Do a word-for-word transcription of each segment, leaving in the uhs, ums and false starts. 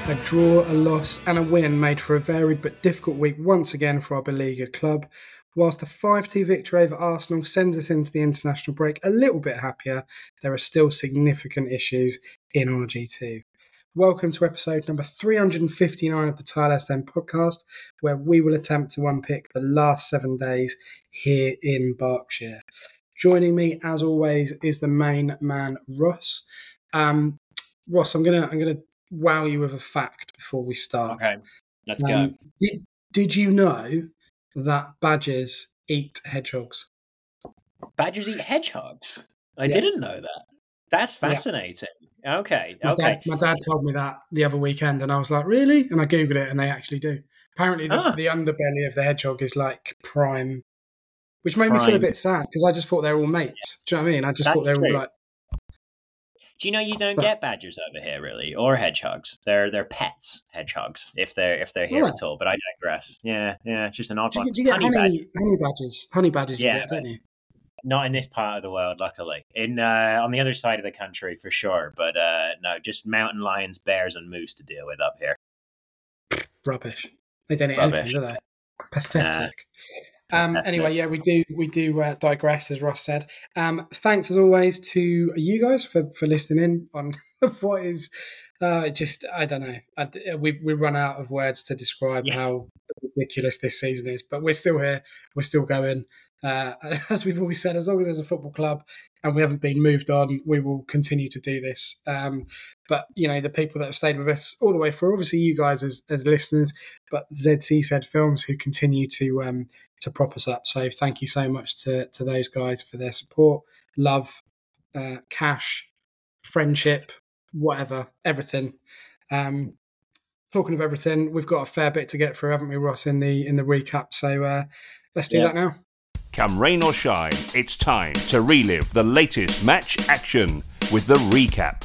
A draw, a loss and a win made for a varied but difficult week once again for our beleaguered club. Whilst the five two victory over Arsenal sends us into the international break a little bit happier, there are still significant issues in R G two. Welcome to episode number three hundred fifty-nine of the Tile S M podcast, where we will attempt to unpick the last seven days here in Berkshire. Joining me, as always, is the main man, Ross. Um, Ross, I'm gonna I'm gonna wow you with a fact before we start. Okay, let's um, go. Did, did you know that badgers eat hedgehogs? Badgers eat hedgehogs? I Yeah. didn't know that. That's fascinating. Yeah. Okay, My okay. dad, my dad told me that the other weekend, and I was like, really? And I Googled it, and they actually do. Apparently, the, Ah. the underbelly of the hedgehog is like prime, which made me feel a Prime. bit sad because I just thought they were all mates. Do you know what I mean? I just That's thought they were all true. like... Do you know you don't But- get badgers over here, really, or hedgehogs? They're they're pets, hedgehogs, if they're if they're here Really? at all. But I digress. Yeah, yeah, it's just an odd Do you, one. do you get honey, badger- honey badgers? Honey badgers Yeah, you get, don't you? Not in this part of the world, luckily. In uh, on the other side of the country, for sure. But uh, no, just mountain lions, bears, and moose to deal with up here. Rubbish. They don't eat Rubbish. anything, do they? Pathetic. Um, anyway, yeah, we do we do uh, digress, as Ross said. Um, thanks as always to you guys for, for listening in on what is uh, just I don't know. I, we we run out of words to describe Yeah. how ridiculous this season is, but we're still here. We're still going. Uh, as we've always said, as long as there's a football club and we haven't been moved on, we will continue to do this. Um, but, you know, the people that have stayed with us all the way through, obviously you guys as, as listeners, but Z C said Films who continue to um, to prop us up. So thank you so much to, to those guys for their support, love, uh, cash, friendship, whatever, everything. Um, talking of everything, we've got a fair bit to get through, haven't we, Ross, in the in the recap? So uh, let's do Yeah. that now. Come rain or shine, it's time to relive the latest match action with the recap.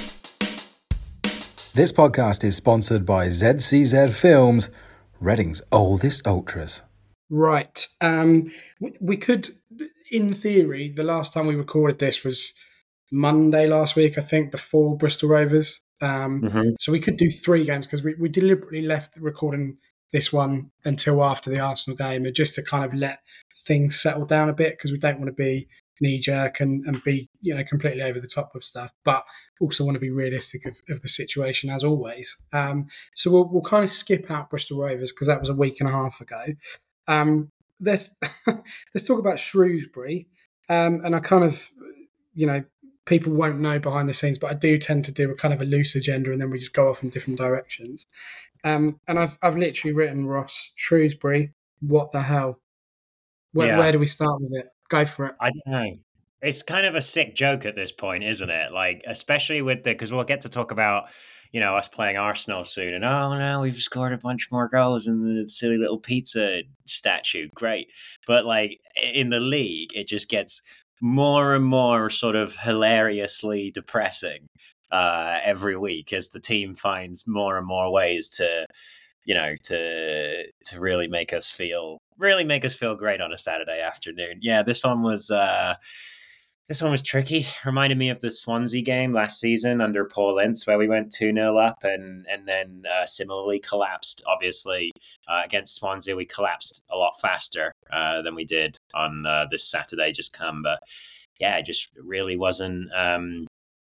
This podcast is sponsored by Z C Z Films, Reading's oldest ultras. Right. Um, we, we could, in theory, the last time we recorded this was Monday last week, I think, before Bristol Rovers. Um, Mm-hmm. So we could do three games because we, we deliberately left recording this one until after the Arsenal game, and just to kind of let things settle down a bit because we don't want to be knee-jerk and, and be, you know, completely over the top of stuff, but also want to be realistic of, of the situation as always. Um, so we'll, we'll kind of skip out Bristol Rovers because that was a week and a half ago. Um, let's let's talk about Shrewsbury, um, and I kind of, you know, people won't know behind the scenes, but I do tend to do a kind of a loose agenda, and then we just go off in different directions. Um, and I've I've literally written, Ross, Shrewsbury, what the hell? Where, Yeah. where do we start with it? Go for it. I don't know. It's kind of a sick joke at this point, isn't it? Like, especially with the, because we'll get to talk about, you know, us playing Arsenal soon. And, oh, no, we've scored a bunch more goals in the silly little pizza statue. Great. But, like, in the league, it just gets more and more sort of hilariously depressing uh, every week as the team finds more and more ways to, you know, to to really make us feel really make us feel great on a Saturday afternoon. Yeah, this one was uh, this one was tricky. Reminded me of the Swansea game last season under Paul Ince, where we went two nil up and and then uh, similarly collapsed. Obviously, uh, against Swansea, we collapsed a lot faster uh, than we did on uh, this Saturday just come. But yeah, it just really wasn't. Um,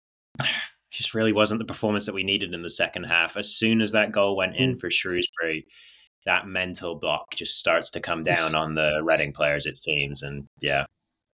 just really wasn't the performance that we needed in the second half. As soon as that goal went in for Shrewsbury, that mental block just starts to come down on the Reading players, it seems. And yeah.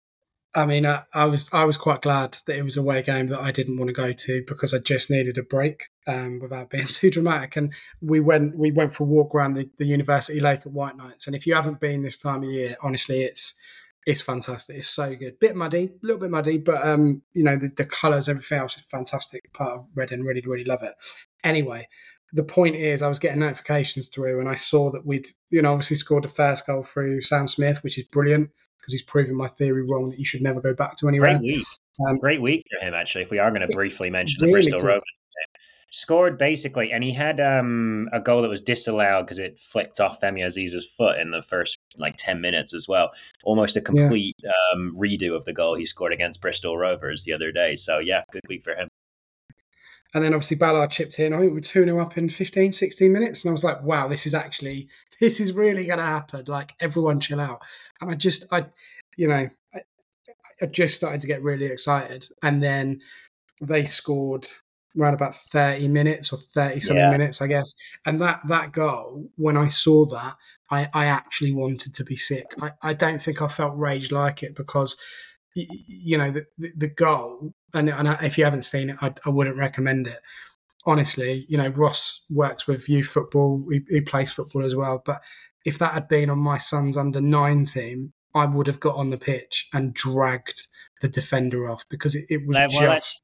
I mean, I, I was I was quite glad that it was a away game that I didn't want to go to because I just needed a break, um, without being too dramatic. And we went we went for a walk around the, the University Lake at White Nights. And if you haven't been this time of year, honestly, it's it's fantastic. It's so good. Bit muddy, a little bit muddy, but um, you know, the, the colours, everything else is fantastic. Part of Reading, really, really love it. Anyway, the point is, I was getting notifications through, and I saw that we'd, you know, obviously scored the first goal through Sam Smith, which is brilliant because he's proven my theory wrong that you should never go back to anywhere. Great week. Um, Great week for him, actually, if we are going to briefly mention the really Bristol good. Rovers. Scored basically, and he had um, a goal that was disallowed because it flicked off Femi Aziz's foot in the first like ten minutes as well. Almost a complete yeah. um, redo of the goal he scored against Bristol Rovers the other day. So yeah, good week for him. And then obviously Ballard chipped in. I think we were two nil up in fifteen, sixteen minutes. And I was like, wow, this is actually, this is really going to happen. Like, everyone chill out. And I just, I, you know, I, I just started to get really excited. And then they scored around about thirty minutes or thirty something Yeah. minutes, I guess. And that, that goal, when I saw that, I, I actually wanted to be sick. I, I don't think I felt rage like it because, you, you know, the, the, the goal, and, and if you haven't seen it, I, I wouldn't recommend it. Honestly, you know, Ross works with youth football. He, he plays football as well. But if that had been on my son's under nine team, I would have got on the pitch and dragged the defender off because it, it was Well, just... let's,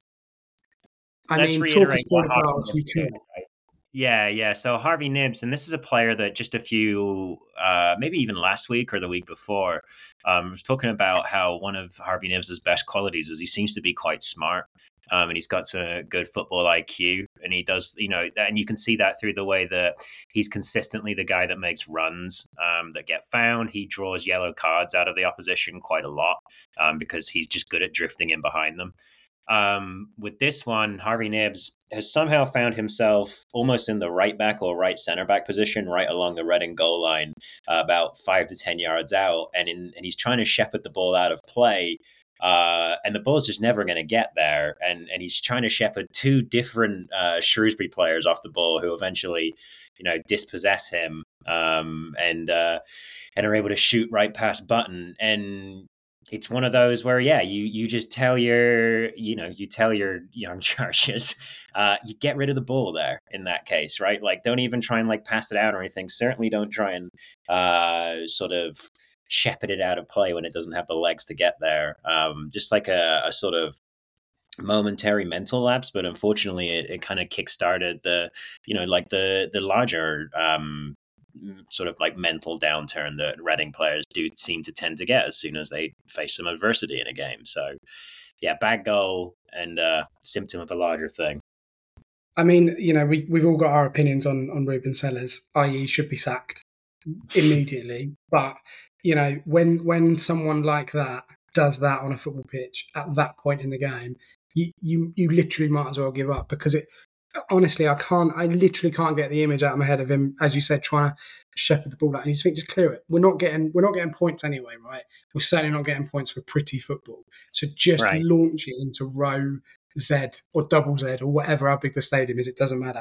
I let's mean, talk reiterate us what through the Harvey goals. You Nibbs did, can. right? Yeah, yeah. So Harvey Nibbs, and this is a player that just a few, uh, maybe even last week or the week before, um, was talking about how one of Harvey Nibbs' best qualities is he seems to be quite smart. Um, and he's got some good football I Q, and he does, you know, and you can see that through the way that he's consistently the guy that makes runs um, that get found. He draws yellow cards out of the opposition quite a lot um, because he's just good at drifting in behind them. Um, with this one, Harvey Nibbs has somehow found himself almost in the right back or right center back position, right along the Reading goal line, uh, about five to ten yards out, and in, and he's trying to shepherd the ball out of play. Uh, and the ball's just never going to get there. And and he's trying to shepherd two different uh, Shrewsbury players off the ball who eventually, you know, dispossess him um, and uh, and are able to shoot right past Button. And it's one of those where, yeah, you you just tell your, you know, you tell your young charges, uh, you get rid of the ball there in that case, right? Like, don't even try and like pass it out or anything. Certainly don't try and uh, sort of shepherd it out of play when it doesn't have the legs to get there. Um, just like a, a sort of momentary mental lapse, but unfortunately it, it kind of kickstarted the, you know, like the, the larger um, sort of like mental downturn that Reading players do seem to tend to get as soon as they face some adversity in a game. So yeah, bad goal and uh symptom of a larger thing. I mean, you know, we, we've all got our opinions on, on Ruben Sellers, that is should be sacked immediately. But, you know, when when someone like that does that on a football pitch at that point in the game, you, you, you literally might as well give up because it, honestly, I can't, I literally can't get the image out of my head of him, as you said, trying to shepherd the ball out. And you just think, just clear it. We're not getting, we're not getting points anyway, right? We're certainly not getting points for pretty football. So just Right. launch it into row Z or double Z or whatever, how big the stadium is, it doesn't matter.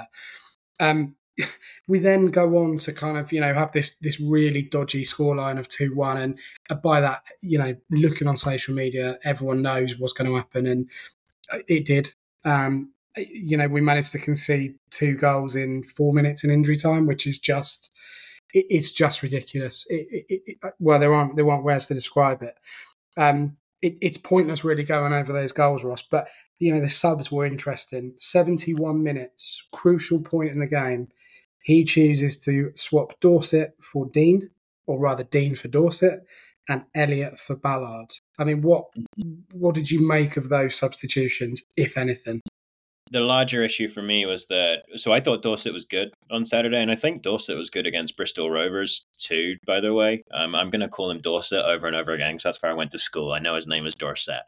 Um, we then go on to kind of, you know, have this this really dodgy scoreline of two one. And by that, you know, looking on social media, everyone knows what's going to happen. And it did. Um, you know, we managed to concede two goals in four minutes in injury time, which is just, it, it's just ridiculous. It, it, it, well, there aren't, there aren't words to describe it. Um, it. It's pointless really going over those goals, Ross, but, you know, the subs were interesting. seventy-one minutes, crucial point in the game. He chooses to swap Dorset for Dean, or rather Dean for Dorset, and Elliott for Ballard. I mean, what what did you make of those substitutions, if anything? The larger issue for me was that, so I thought Dorset was good on Saturday, and I think Dorset was good against Bristol Rovers too, by the way. Um, I'm going to call him Dorset over and over again because that's where I went to school. I know his name is Dorset.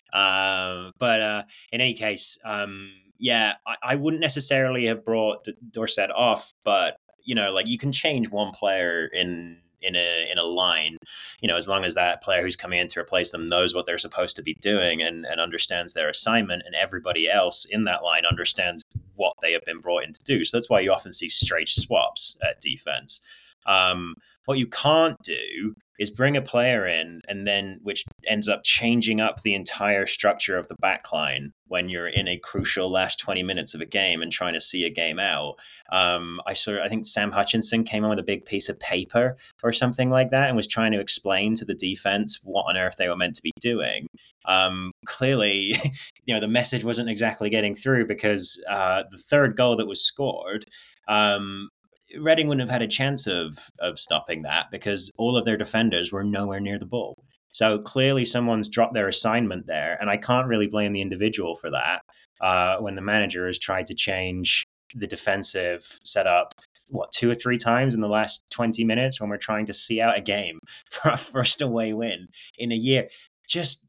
Um, but uh, in any case, um, yeah, I, I wouldn't necessarily have brought Dorset off, but, you know, like you can change one player in in a in a line, you know, as long as that player who's coming in to replace them knows what they're supposed to be doing and, and understands their assignment, and everybody else in that line understands what they have been brought in to do. So that's why you often see straight swaps at defense. Um, what you can't do is bring a player in and then which ends up changing up the entire structure of the back line when you're in a crucial last twenty minutes of a game and trying to see a game out. Um, I sort of, I think Sam Hutchinson came in with a big piece of paper or something like that and was trying to explain to the defense what on earth they were meant to be doing. Um, clearly, you know, the message wasn't exactly getting through because uh, the third goal that was scored, um, Reading wouldn't have had a chance of of stopping that because all of their defenders were nowhere near the ball. So clearly someone's dropped their assignment there, and I can't really blame the individual for that uh, when the manager has tried to change the defensive setup, what, two or three times in the last twenty minutes when we're trying to see out a game for our first away win in a year. Just,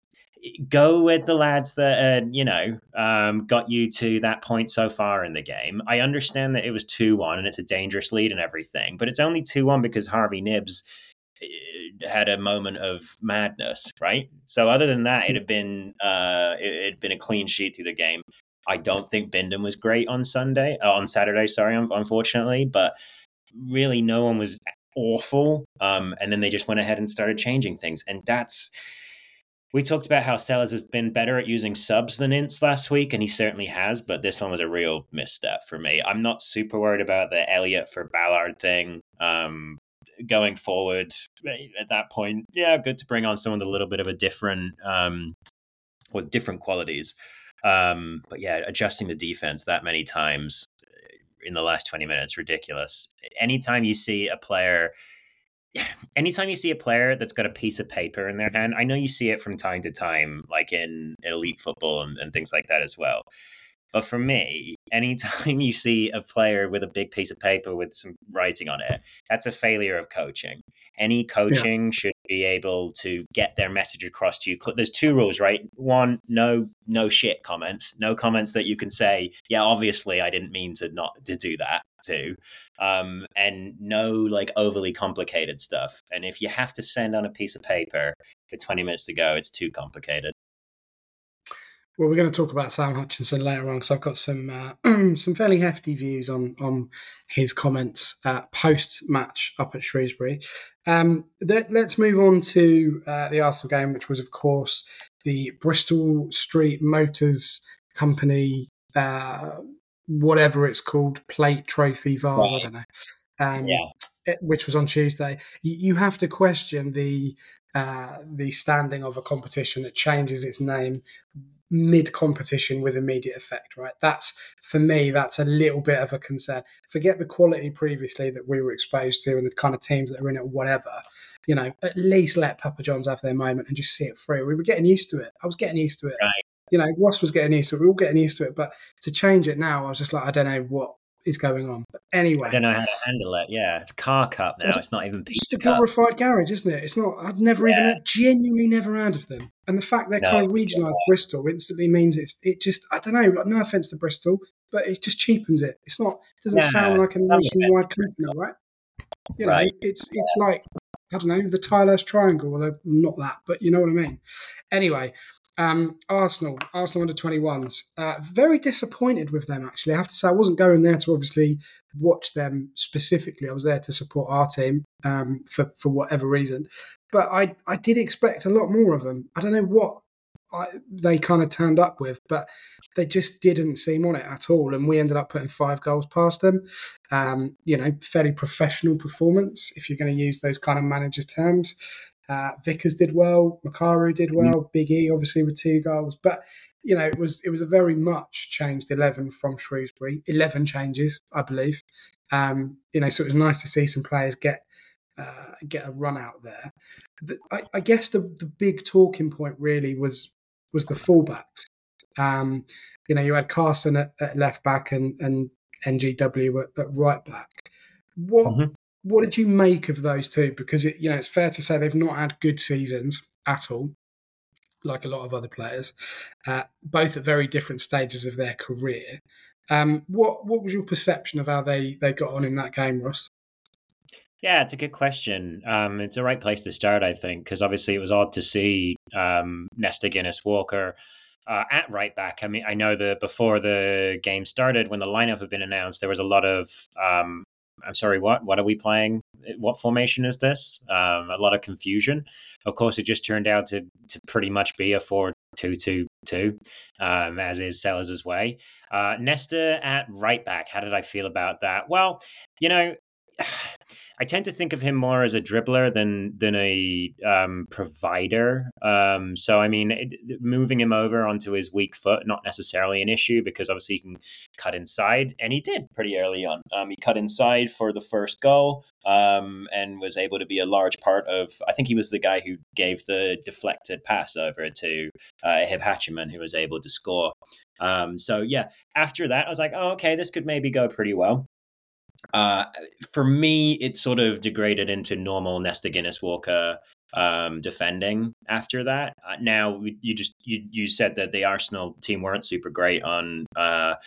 go with the lads that, uh, you know, um, got you to that point so far in the game. I understand that it was two one and it's a dangerous lead and everything, but it's only two one because Harvey Nibbs had a moment of madness, right? So other than that, it had been uh, it had been a clean sheet through the game. I don't think Bindon was great on Sunday, uh, on Saturday, sorry, unfortunately, but really no one was awful. Um, and then they just went ahead and started changing things. And that's, we talked about how Sellers has been better at using subs than Ince last week, and he certainly has, but this one was a real misstep for me. I'm not super worried about the Elliott for Ballard thing. Um, going forward at that point, yeah, good to bring on someone with a little bit of a different, um, with different qualities. Um, but yeah, adjusting the defense that many times in the last twenty minutes, ridiculous. Anytime you see a player, anytime you see a player that's got a piece of paper in their hand, I know you see it from time to time, like in elite football and, and things like that as well. But for me, anytime you see a player with a big piece of paper with some writing on it, that's a failure of coaching. Any coaching yeah. should be able to get their message across to you. There's two rules, right? One, no, no shit comments, no comments that you can say, yeah, obviously I didn't mean to not to do that too. Um, and no like overly complicated stuff. And if you have to send on a piece of paper for twenty minutes to go, it's too complicated. Well, we're going to talk about Sam Hutchinson later on because I've got some uh, some fairly hefty views on on his comments uh, post-match up at Shrewsbury. Um, let, let's move on to uh, the Arsenal game, which was, of course, the Bristol Street Motors Company, uh, whatever it's called, plate, trophy, vase, right. I don't know, um, yeah. it, which was on Tuesday. You, you have to question the uh, the standing of a competition that changes its name mid-competition with immediate effect, right? That's, for me, that's a little bit of a concern. Forget the quality previously that we were exposed to and the kind of teams that are in it or whatever. You know, at least let Papa John's have their moment and just see it through. We were getting used to it. I was getting used to it. Right. You know, Ross was getting used to it. We were all getting used to it. But to change it now, I was just like, I don't know what is going on. But anyway. I don't know how to handle it. Yeah, it's car cup now. It's not even pizza It's just a glorified garage, isn't it? It's not, I'd never yeah. even, had, genuinely never heard of them. And the fact they're no, kind of regionalised Bristol instantly means it's, it just, I don't know, like no offence to Bristol, but it just cheapens it. It's not, it doesn't yeah, sound like a nationwide company, right? You know, right. it's it's yeah. like, I don't know, the Tylehurst Triangle, although not that, but you know what I mean. Anyway, um, Arsenal, Arsenal under twenty-ones. Uh, very disappointed with them, actually. I have to say, I wasn't going there to obviously watch them specifically. I was there to support our team um, for, for whatever reason. But I, I did expect a lot more of them. I don't know what I, they kind of turned up with, but they just didn't seem on it at all. And we ended up putting five goals past them. Um, you know, fairly professional performance, if you're going to use those kind of managers' terms. Uh, Vickers did well, Makaru did well, mm. Big E obviously with two goals. But, you know, it was it was a very much changed eleven from Shrewsbury. eleven changes, I believe. Um, you know, so it was nice to see some players get uh, get a run out there. The, I, I guess the, the big talking point really was was the fullbacks. Um, you know, you had Carson at, at left back and, and N G W at, at right back. What mm-hmm. what did you make of those two? Because it, you know, it's fair to say they've not had good seasons at all, like a lot of other players, uh, both at very different stages of their career. Um, what what was your perception of how they, they got on in that game, Ross? Yeah, it's a good question. Um, it's the right place to start, I think, because obviously it was odd to see um, Nesta Guinness-Walker uh, at right back. I mean, I know that before the game started, when the lineup had been announced, there was a lot of, um, I'm sorry, what? What are we playing? What formation is this? Um, a lot of confusion. Of course, it just turned out to to pretty much be a four two two two, um, as is Sellers' way. Uh, Nesta at right back, how did I feel about that? Well, you know, I tend to think of him more as a dribbler than than a um, provider. Um, so, I mean, it, moving him over onto his weak foot, not necessarily an issue because obviously he can cut inside. And he did pretty early on. Um, he cut inside for the first goal um, and was able to be a large part of, I think he was the guy who gave the deflected pass over to uh, Hib Hatchiman, who was able to score. Um, so, yeah, after that, I was like, oh, okay, this could maybe go pretty well. Uh, for me, it sort of degraded into normal Nesta Guinness-Walker um, defending after that. Uh, now, you just you, you said that the Arsenal team weren't super great on uh,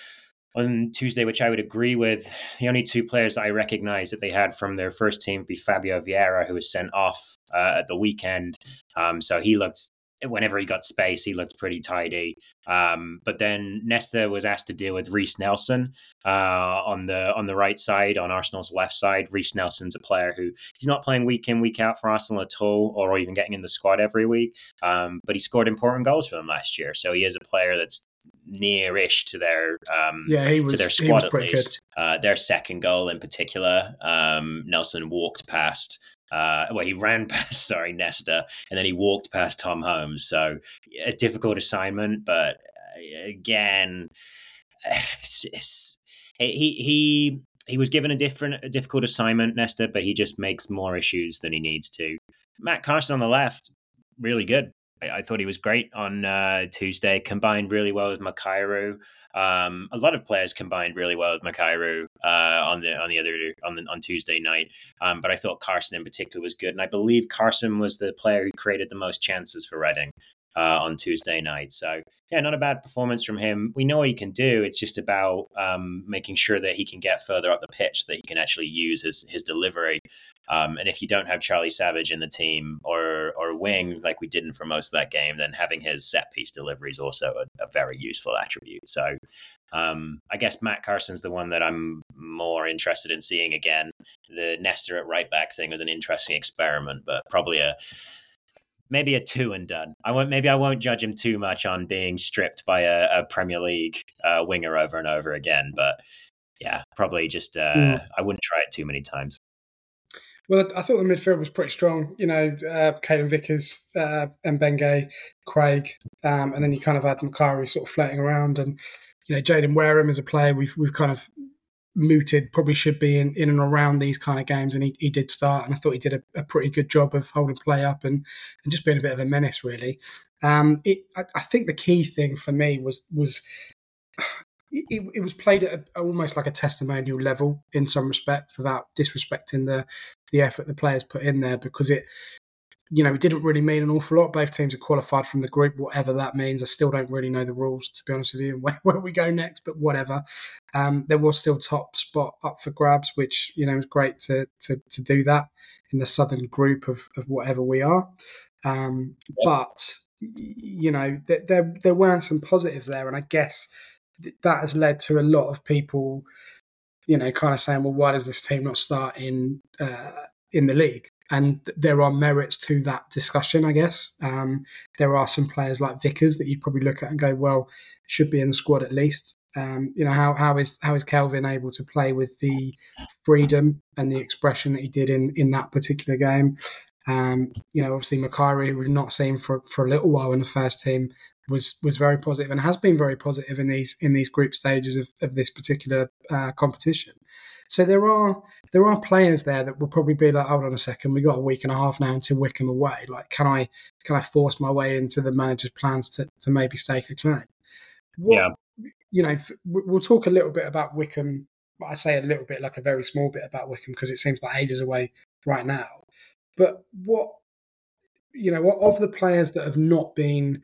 on Tuesday, which I would agree with. The only two players that I recognize that they had from their first team would be Fabio Vieira, who was sent off uh, at the weekend. Um, so he looked, whenever he got space, he looked pretty tidy. Um, but then Nesta was asked to deal with Reiss Nelson uh, on the on the right side, on Arsenal's left side. Reiss Nelson's a player who he's not playing week in, week out for Arsenal at all, or even getting in the squad every week. Um, but he scored important goals for them last year, so he is a player that's near-ish to their um, yeah, he was, to their squad at least. Good. Uh, their second goal in particular, um, Nelson walked past. Uh, well, he ran past, sorry, Nesta, and then he walked past Tom Holmes. So a difficult assignment, but again, it's, it's, he he he was given a different, a difficult assignment, Nesta, but he just makes more issues than he needs to. Matt Carson on the left, really good. I, I thought he was great on uh, Tuesday. Combined really well with Makairu. Um, a lot of players combined really well with Makairu uh, on the on the other on the, on Tuesday night, um, but I thought Carson in particular was good, and I believe Carson was the player who created the most chances for Reading uh, on Tuesday night. So yeah, not a bad performance from him. We know what he can do. It's just about um, making sure that he can get further up the pitch, that he can actually use his his delivery. Um, and if you don't have Charlie Savage in the team or or wing like we didn't for most of that game, then having his set piece delivery is also a, a very useful attribute. So um, I guess Matt Carson's the one that I'm more interested in seeing again. The Nesta at right back thing was an interesting experiment, but probably a maybe a two and done. I won't. Maybe I won't judge him too much on being stripped by a, a Premier League uh, winger over and over again. But yeah, probably just uh, mm. I wouldn't try it too many times. Well, I thought the midfield was pretty strong. You know, uh, Caden Vickers, uh, Mbenge, Craig, um, and then you kind of had Makari sort of floating around. And, you know, Jaden Wareham is a player we've we've kind of mooted, probably should be in, in and around these kind of games. And he, he did start, and I thought he did a, a pretty good job of holding play up and, and just being a bit of a menace, really. Um, it, I, I think the key thing for me was was... It, it was played at a, almost like a testimonial level in some respect, without disrespecting the the effort the players put in there, because it, you know, it didn't really mean an awful lot. Both teams are qualified from the group, whatever that means. I still don't really know the rules, to be honest with you, and where, where we go next, but whatever. Um, there was still top spot up for grabs, which, you know, was great to to, to do that in the southern group of, of whatever we are. Um, yeah. But, you know, there, there there were some positives there, and I guess that has led to a lot of people, you know, kind of saying, well, why does this team not start in uh, in the league? And there are merits to that discussion, I guess. Um, there are some players like Vickers that you'd probably look at and go, well, should be in the squad at least. Um, you know, how how is how is Kelvin able to play with the freedom and the expression that he did in, in that particular game? Um, you know, obviously Makari, who we've not seen for, for a little while in the first team, was was very positive and has been very positive in these in these group stages of, of this particular uh, competition. So there are there are players there that will probably be like, hold on a second, we got a week and a half now until Wickham away. Like, can I can I force my way into the manager's plans to, to maybe stake a claim? What, yeah, you know, we'll talk a little bit about Wickham. I say a little bit, like a very small bit about Wickham, because it seems like ages away right now. But what, you know, what of the players that have not been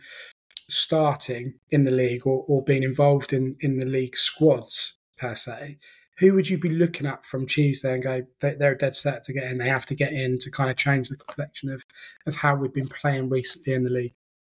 starting in the league or, or been involved in, in the league squads per se, who would you be looking at from Tuesday and go, they're dead set to get in, they have to get in to kind of change the complexion of, of how we've been playing recently in the league?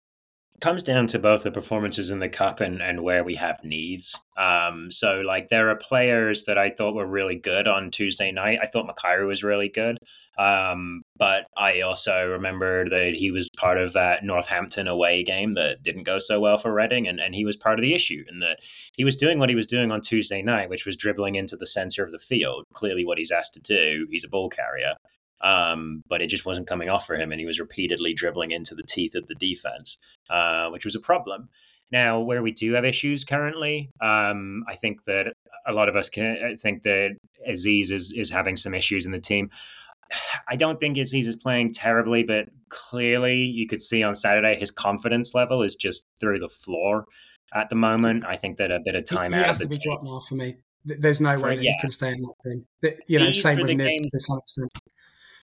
Comes down to both the performances in the cup and, and where we have needs. Um, so, like, there are players that I thought were really good on Tuesday night. I thought Makairu was really good. Um, but I also remember that he was part of that Northampton away game that didn't go so well for Reading, and, and he was part of the issue in that he was doing what he was doing on Tuesday night, which was dribbling into the centre of the field. Clearly what he's asked to do. He's a ball carrier. Um, but it just wasn't coming off for him, and he was repeatedly dribbling into the teeth of the defense, uh, which was a problem. Now, where we do have issues currently, um, I think that a lot of us can think that Aziz is, is having some issues in the team. I don't think Aziz is playing terribly, but clearly you could see on Saturday his confidence level is just through the floor at the moment. I think that a bit of time he, out he has of the to be team. dropped now for me. There's no way for, that yeah. he can stay in that team. You know, He's same for with the Nib games, to some extent.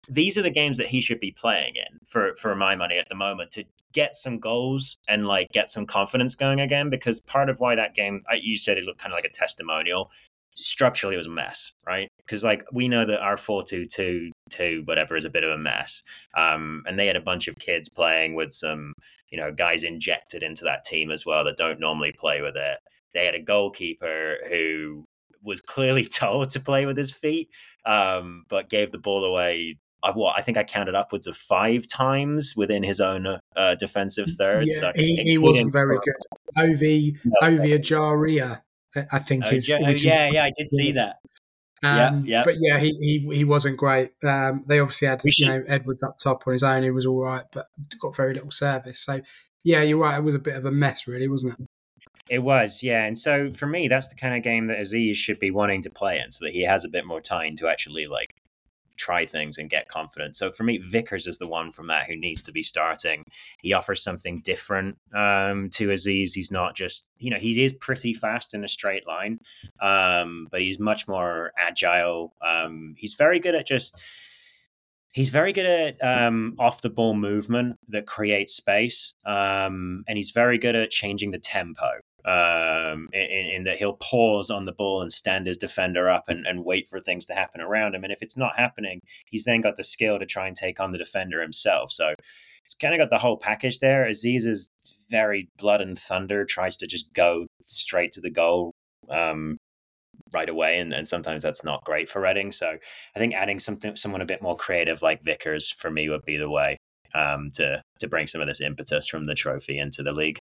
these are the games that he should be playing in for, for my money at the moment to get some goals and like get some confidence going again. Because part of why that game, you said it looked kind of like a testimonial. Structurally, it was a mess, right? Because like we know that our four two two two whatever is a bit of a mess, um, and they had a bunch of kids playing with some, you know, guys injected into that team as well that don't normally play with it. They had a goalkeeper who was clearly told to play with his feet, um, but gave the ball away. I, what I think I counted upwards of five times within his own uh, defensive third. Yeah, so he, he wasn't very good. Ovi no, Ovi Ajaria, I think oh, is, oh, is yeah, yeah, I did see that. Um, yeah, yeah. But yeah, he, he he wasn't great. Um, they obviously had should... you know Edwards up top on his own, who was all right, but got very little service. So yeah, you're right. It was a bit of a mess, really, wasn't it? It was, yeah. And so for me, that's the kind of game that Aziz should be wanting to play in, so that he has a bit more time to actually like try things and get confident. So for me, Vickers is the one from that who needs to be starting. He offers something different um, to Aziz. He's not just, you know, he is pretty fast in a straight line, um, but he's much more agile. Um, he's very good at just, he's very good at um, off the ball movement that creates space. Um, and he's very good at changing the tempo. Um, in, in that he'll pause on the ball and stand his defender up and, and wait for things to happen around him. And if it's not happening, he's then got the skill to try and take on the defender himself. So it's kind of got the whole package there. Aziz is very blood and thunder, tries to just go straight to the goal um, right away. And, and sometimes that's not great for Reading. So I think adding something, someone a bit more creative like Vickers for me would be the way um, to, to bring some of this impetus from the trophy into the league.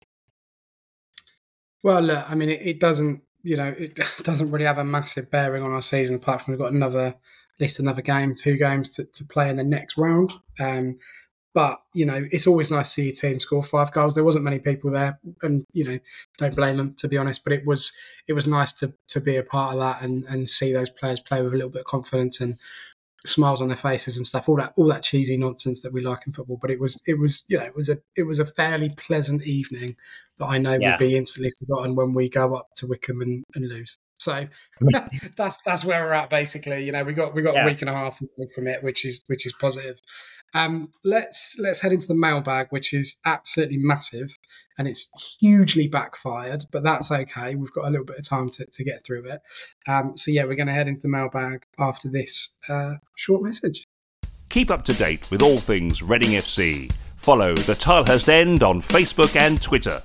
Well, look, I mean, it, it doesn't, you know, it doesn't really have a massive bearing on our season, apart from we've got another, at least another game, two games to, to play in the next round. Um, but, you know, it's always nice to see your team score five goals. There wasn't many people there, and, you know, don't blame them, to be honest, but it was it was nice to to be a part of that and, and see those players play with a little bit of confidence and smiles on their faces and stuff, all that all that cheesy nonsense that we like in football. But it was it was you know it was a it was a fairly pleasant evening that I know yeah. will be instantly forgotten when we go up to Wickham and, and lose. So that's that's where we're at basically. You know, we got we got yeah. a week and a half from it, which is which is positive. Um, let's let's head into the mailbag, which is absolutely massive and it's hugely backfired, but that's okay. We've got a little bit of time to, to get through it. Um, so yeah, we're going to head into the mailbag after this uh, short message. Keep up to date with all things Reading F C. Follow the Tilehurst End on Facebook and Twitter.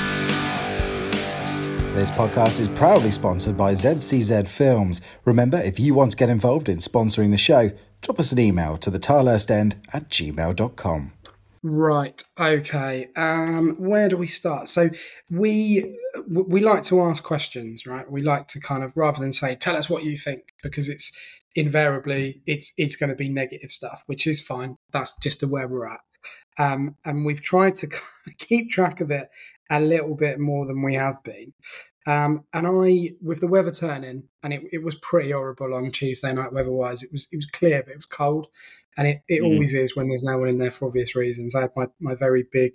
This podcast is proudly sponsored by Z C Z Films. Remember, if you want to get involved in sponsoring the show, drop us an email to the tilehurst end at gmail dot com. Right, okay. Um, where do we start? So we we like to ask questions, right? We like to kind of, rather than say, tell us what you think, because it's invariably, it's it's going to be negative stuff, which is fine. That's just the where we're at. Um, and we've tried to keep track of it a little bit more than we have been. Um, and I, with the weather turning, and it, it was pretty horrible on Tuesday night weather-wise. It was it was clear, but it was cold, and it, it mm. always is when there's no one in there for obvious reasons. I had my, my very big,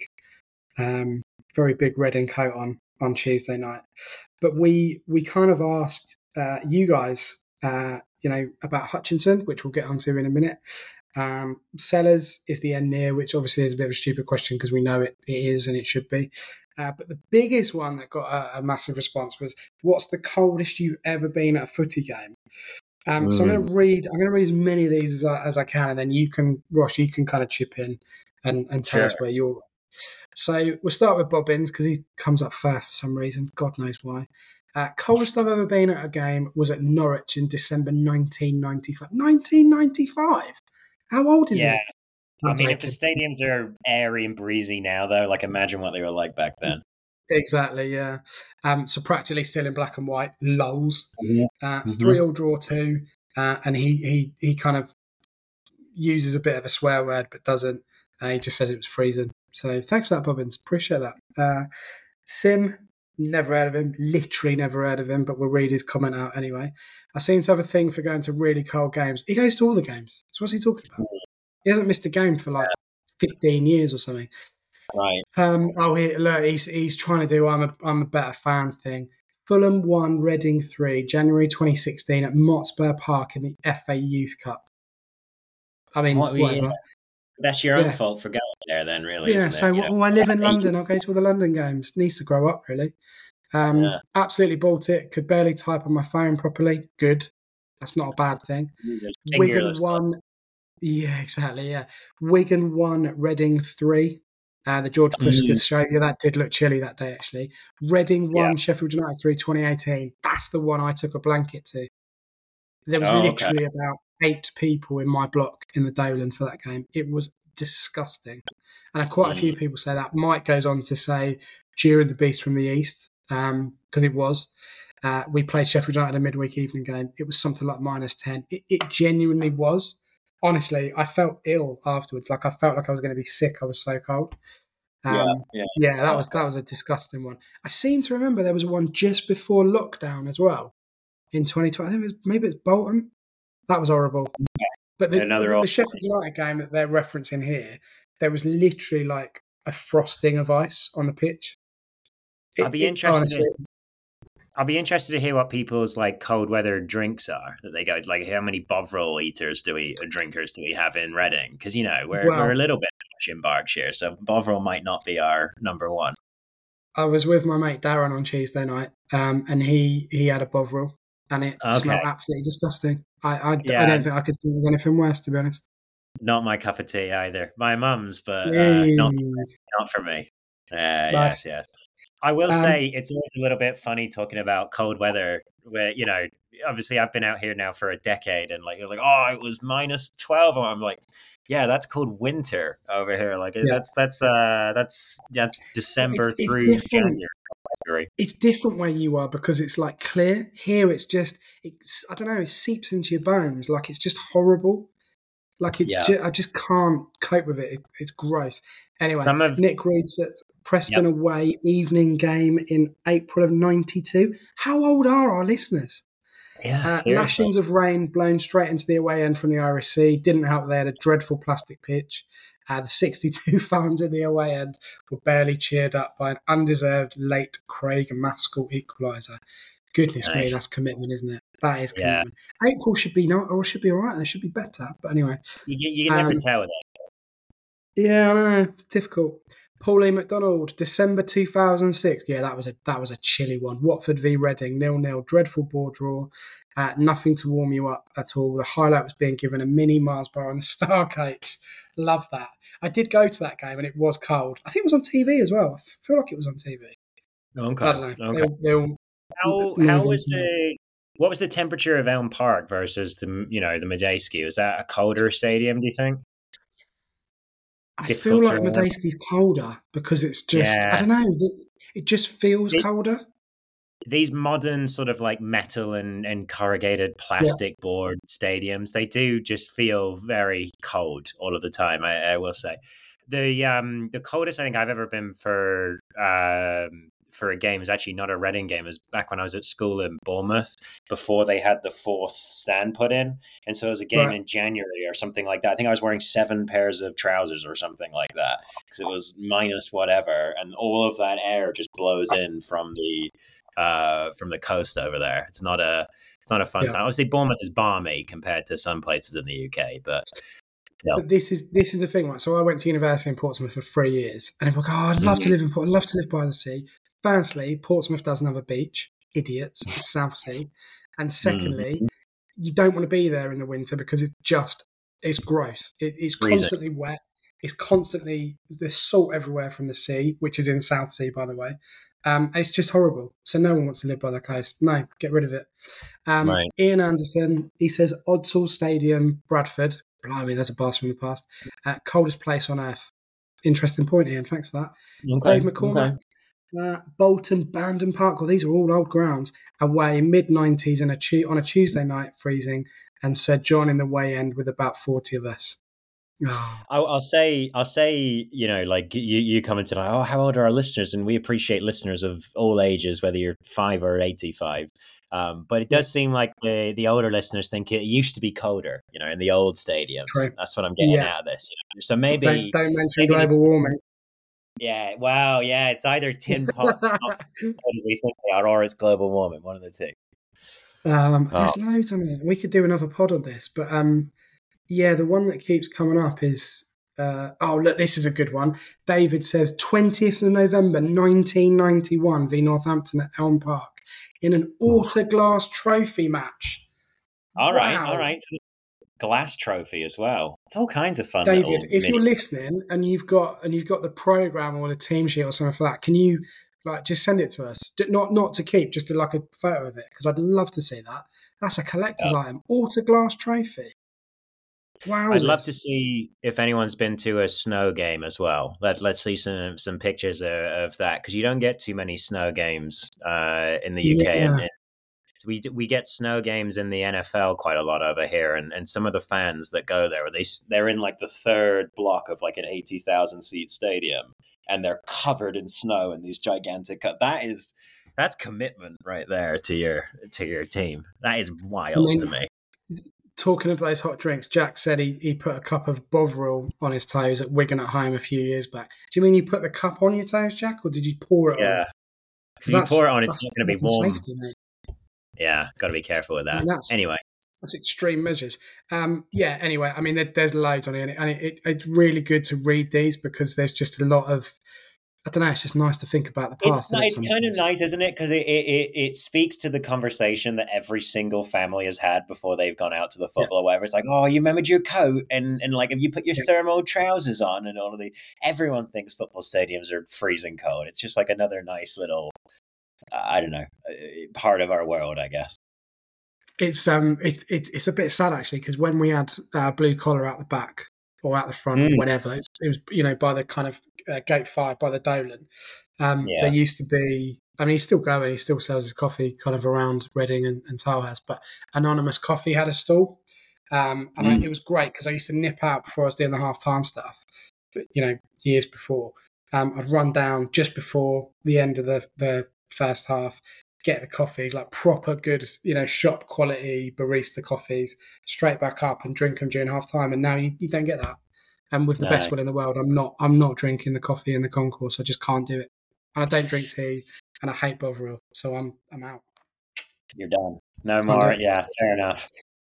um, very big Reading coat on on Tuesday night, but we we kind of asked uh, you guys, uh, you know, about Hutchinson, which we'll get onto in a minute. Um, Sellers is the end near, which obviously is a bit of a stupid question because we know it, it is and it should be. Uh, but the biggest one that got a, a massive response was, "What's the coldest you've ever been at a footy game?" Um, mm. So I'm going to read. I'm going to read as many of these as I, as I can, and then you can, Ross, you can kind of chip in and, and tell sure. us where you're. So we'll start with Bobbins because he comes up first for some reason. God knows why. Uh, coldest I've ever been at a game was at Norwich in December nineteen ninety-five. nineteen ninety-five. How old is yeah. it? I mean, if the stadiums are airy and breezy now, though, like imagine what they were like back then. Exactly, yeah. Um, so practically still in black and white, lols. Mm-hmm. Uh, mm-hmm. Three-all draw two, uh, and he, he he kind of uses a bit of a swear word, but doesn't. Uh, he just says it was freezing. So thanks for that, Bobbins. Appreciate that. Uh, Sim, never heard of him. Literally never heard of him, but we'll read his comment out anyway. I seem to have a thing for going to really cold games. He goes to all the games. So what's he talking about? He hasn't missed a game for like fifteen years or something. Right. Um, oh, he, look, he's he's trying to do I'm a I'm a better fan thing. Fulham won, Reading three, January twenty sixteen at Motspur Park in the F A Youth Cup. I mean, What, whatever. yeah, that's your Yeah. own fault for going there, then, really. Yeah, isn't so it? You oh, know? I live in Yeah. London. I'll go to all the London games. Needs to grow up, really. Um, Yeah. Absolutely bought it. Could barely type on my phone properly. Good. That's not a bad thing. There's Wigan singular stuff. won. Yeah, exactly. Yeah, Wigan won. Reading three. Uh, the George Puskás Mm. show. Yeah, that did look chilly that day, actually. Reading won. Yeah. Sheffield United three. twenty eighteen. That's the one I took a blanket to. There was Oh, okay. literally about eight people in my block in the Dolan for that game. It was disgusting. And quite a few Mm. people say that. Mike goes on to say, during the Beast from the East, because um, it was, uh, we played Sheffield United a midweek evening game. It was something like minus ten. It, it genuinely was. Honestly, I felt ill afterwards. Like I felt like I was going to be sick. I was so cold. Um, Yeah, yeah. yeah, that was that was a disgusting one. I seem to remember there was one just before lockdown as well in twenty twenty. I think it was, maybe it's Bolton. That was horrible. But the, Another the, the awful Sheffield United game that they're referencing here, there was literally like a frosting of ice on the pitch. It, I'll be it, interested. honestly, In, I'll be interested to hear what people's like cold weather drinks are that they go. Like, how many Bovril eaters do we, or drinkers do we have in Reading? Because you know we're Well- we're a little bit much in Berkshire, so Bovril might not be our number one. I was with my mate Darren on Tuesday night, um, and he he had a Bovril, and it Okay. smelled absolutely disgusting. I I, Yeah. I don't think I could think of anything worse, to be honest. Not my cup of tea either. My mum's, but uh, Yay. not not for me. Uh, Nice. Yes, yes. I will Um, say it's always a little bit funny talking about cold weather. Where you know, obviously, I've been out here now for a decade, and like you're like, oh, it was minus twelve, and I'm like, yeah, that's called winter over here. Like Yeah. that's that's uh that's that's December It's- it's through different. January. February. It's different where you are because it's like clear. Here it's just, it's, I don't know, it seeps into your bones. Like it's just horrible. Like it's Yeah. ju- I just can't cope with it. it it's gross. Anyway, Some of Nick reads that Preston away evening game in April of ninety-two. How old are our listeners? yeah, Uh, seriously. lashings of rain blown straight into the away end from the Irish Sea. Didn't help they had a dreadful plastic pitch. Uh, the sixty-two fans in the away end were barely cheered up by an undeserved late Craig Maskell equaliser. Goodness me, Nice. that's commitment, isn't it? That is Yeah. commitment. April should be not, or should be all right. They should be better. But anyway, You, you can never Um, tell with that. yeah, I know it's difficult. Pauline McDonald, December two thousand six. Yeah, that was a that was a chilly one. Watford v Reading, nil nil. Dreadful ball draw. Uh, nothing to warm you up at all. The highlight was being given a mini Mars bar on the Star Cage. Love that. I did go to that game and it was cold. I think it was on T V as well. I feel like it was on T V. Okay. I don't know. Okay. They'll, they'll, How move how on was to the what was the temperature of Elm Park versus the you know the Medeski? Was that a colder stadium? Do you think? I difficult feel to like remember. Medeski's colder because it's just, Yeah. I don't know, it, it just feels It- colder. These modern sort of like metal and, and corrugated plastic board stadiums, they do just feel very cold all of the time. I, I will say the um the coldest I think I've ever been for um for a game is actually not a Reading game. It was back when I was at school in Bournemouth before they had the fourth stand put in, and so it was a game Right. in January or something like that. I think I was wearing seven pairs of trousers or something like that because it was minus whatever, and all of that air just blows in from the. Uh, from the coast over there, it's not a it's not a fun Yeah. time. Obviously, Bournemouth is balmy compared to some places in the U K, but yeah. But this is this is the thing, right? So I went to university in Portsmouth for three years, and everyone go, "Oh, I'd love to Mhm. live in Portsmouth. I'd love to live by the sea." Firstly, Portsmouth doesn't have a beach. Idiots. It's South Sea. And secondly, you don't want to be there in the winter because it's just it's gross. It, it's Freezing. constantly wet. It's constantly there's salt everywhere from the sea, which is in South Sea, by the way. Um, it's just horrible. So no one wants to live by the coast. No, get rid of it. Um, Right. Ian Anderson, he says Odsall Stadium, Bradford. Blimey, there's a blast from the past. Uh, coldest place on earth. Interesting point, Ian. Thanks for that. Okay, Dave McCormack. Uh, Bolton, Bandon Park. Well, these are all old grounds. Away mid nineties and a tu- on a Tuesday night, freezing, and Sir John in the way end with about forty of us. Oh, I'll, I'll say, I'll say, you know, like you, you commented on, oh, how old are our listeners? And we appreciate listeners of all ages, whether you're five or eighty-five. Um, but it does seem like the the older listeners think it used to be colder, you know, in the old stadiums. True. That's what I'm getting Yeah. out of this. You know? So maybe, don't, don't mention maybe- global warming. yeah, wow, yeah, it's either tin pots, not as cold as we think they are, or it's global warming. One of the two. Um, Oh. There's loads on it. We could do another pod on this, but um, yeah, the one that keeps coming up is. Uh, oh, look, this is a good one. David says twentieth of November nineteen ninety-one v Northampton at Elm Park in an Autoglass Trophy match. All right, Wow. all right. So glass trophy as well. It's all kinds of fun. David, if mini- you're listening and you've got and you've got the program or the team sheet or something for that, can you like just send it to us? Not not to keep, just to like a photo of it because I'd love to see that. That's a collector's Yeah. item. Autoglass Trophy. Wow. I'd love to see if anyone's been to a snow game as well. Let Let's see some some pictures of, of that because you don't get too many snow games uh, in the U K, Yeah. and, and we we get snow games in the N F L quite a lot over here, and, and some of the fans that go there, they they're in like the third block of like an eighty thousand seat stadium, and they're covered in snow in these gigantic. That is that's commitment right there to your to your team. That is wild I mean, to me. Talking of those hot drinks, Jack said he, he put a cup of Bovril on his toes at Wigan at home a few years back. Do you mean you put the cup on your toes, Jack, or did you pour it Yeah, on? if you pour it on, it's not going to be warm. Safety, mate. Yeah, got to be careful with that. I mean, that's, anyway, that's extreme measures. Um, yeah. Anyway, I mean, there, there's loads on it, and it, it, it's really good to read these because there's just a lot of. I don't know. It's just nice to think about the past. It's, it's kind of nice, isn't it? Because it, it it speaks to the conversation that every single family has had before they've gone out to the football yeah. or whatever. It's like, oh, you remembered your coat, and and like, have you put your yeah. thermal trousers on, and all of the. Everyone thinks football stadiums are freezing cold. It's just like another nice little, uh, I don't know, part of our world, I guess. It's um, it's it's it's a bit sad actually because when we had uh, blue collar out the back or out the front, mm. or whatever, it, it was you know by the kind of uh, gate five by the Dolan. Um, yeah. There used to be. I mean, he's still going. He still sells his coffee kind of around Reading and, and Tilehurst. But Anonymous Coffee had a stall, um, and mm. I, it was great because I used to nip out before I was doing the half time stuff. But, you know, years before, um, I'd run down just before the end of the the first half. Get the coffees, like proper good, you know, shop quality barista coffees, straight back up and drink them during half time. And now you, you don't get that. And with the no. best will in the world, I'm not I'm not drinking the coffee in the concourse. I just can't do it. And I don't drink tea, and I hate Bovril, so I'm I'm out. You're done. No more. Yeah, fair enough.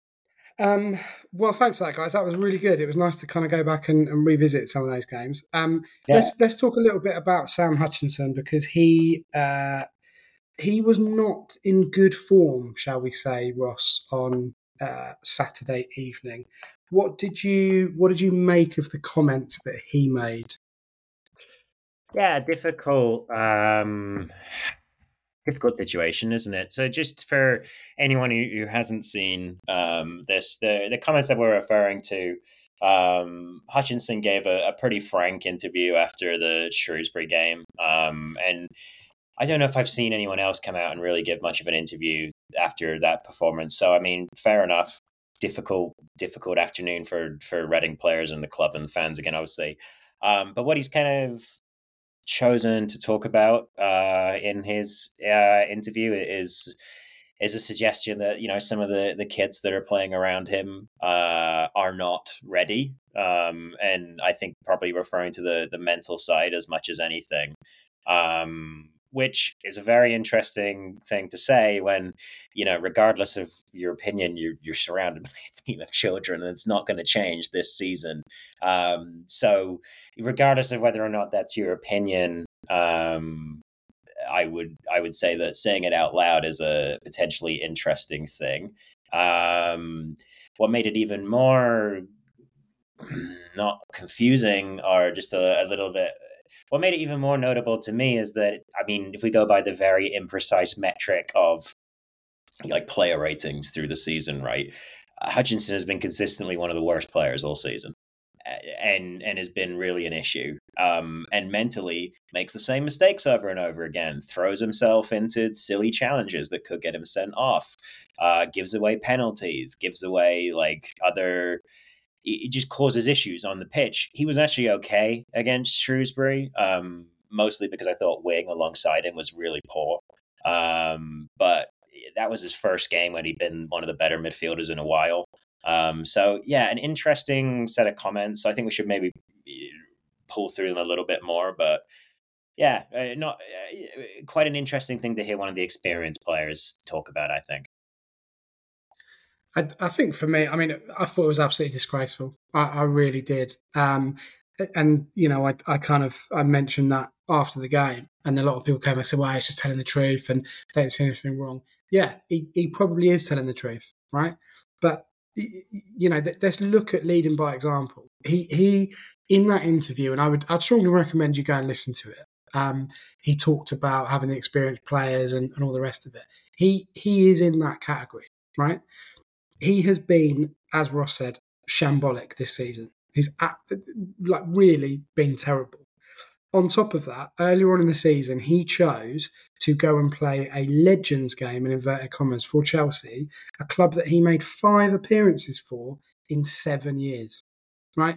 Um, well, thanks for that, guys. That was really good. It was nice to kind of go back and, and revisit some of those games. Um, yeah. Let's let's talk a little bit about Sam Hutchinson because he. Uh, He was not in good form, shall we say, Ross, on uh, Saturday evening. What did you What did you make of the comments that he made? Yeah, difficult, um, difficult situation, isn't it? So, just for anyone who, who hasn't seen um, this, the the comments that we're referring to, um, Hutchinson gave a, a pretty frank interview after the Shrewsbury game, um, and. I don't know if I've seen anyone else come out and really give much of an interview after that performance. So, I mean, fair enough. Difficult, difficult afternoon for, for Reading players and the club and fans again, obviously. Um, but what he's kind of chosen to talk about uh, in his uh, interview is is a suggestion that, you know, some of the, the kids that are playing around him uh, are not ready. Um, and I think probably referring to the, the mental side as much as anything. Um, which is a very interesting thing to say when, you know, regardless of your opinion, you're, you're surrounded by a team of children and it's not going to change this season. Um, so regardless of whether or not that's your opinion, um, I would I would say that saying it out loud is a potentially interesting thing. Um, what made it even more not confusing or just a, a little bit What made it even more notable to me is that, I mean, if we go by the very imprecise metric of like player ratings through the season, right? Hutchinson has been consistently one of the worst players all season and and has been really an issue. Um, and mentally makes the same mistakes over and over again, throws himself into silly challenges that could get him sent off, uh, gives away penalties, gives away like other... It just causes issues on the pitch. He was actually okay against Shrewsbury, um, mostly because I thought Wing alongside him was really poor. Um, but that was his first game when he'd been one of the better midfielders in a while. Um, so, yeah, an interesting set of comments. I think we should maybe pull through them a little bit more. But, yeah, uh, not uh, quite an interesting thing to hear one of the experienced players talk about, I think. I, I think for me, I mean, I thought it was absolutely disgraceful. I, I really did. Um, and, you know, I, I kind of, I mentioned that after the game, and a lot of people came and said, well, he's just telling the truth and don't see anything wrong. Yeah, he, he probably is telling the truth, right? But, you know, let's look at leading by example. He, he in that interview, and I would, I'd strongly recommend you go and listen to it. Um, he talked about having the experienced players and, and all the rest of it. He, he is in that category, right? He has been, as Ross said, shambolic this season. He's at, like really been terrible. On top of that, earlier on in the season, he chose to go and play a Legends game, in inverted commas, for Chelsea, a club that he made five appearances for in seven years, right?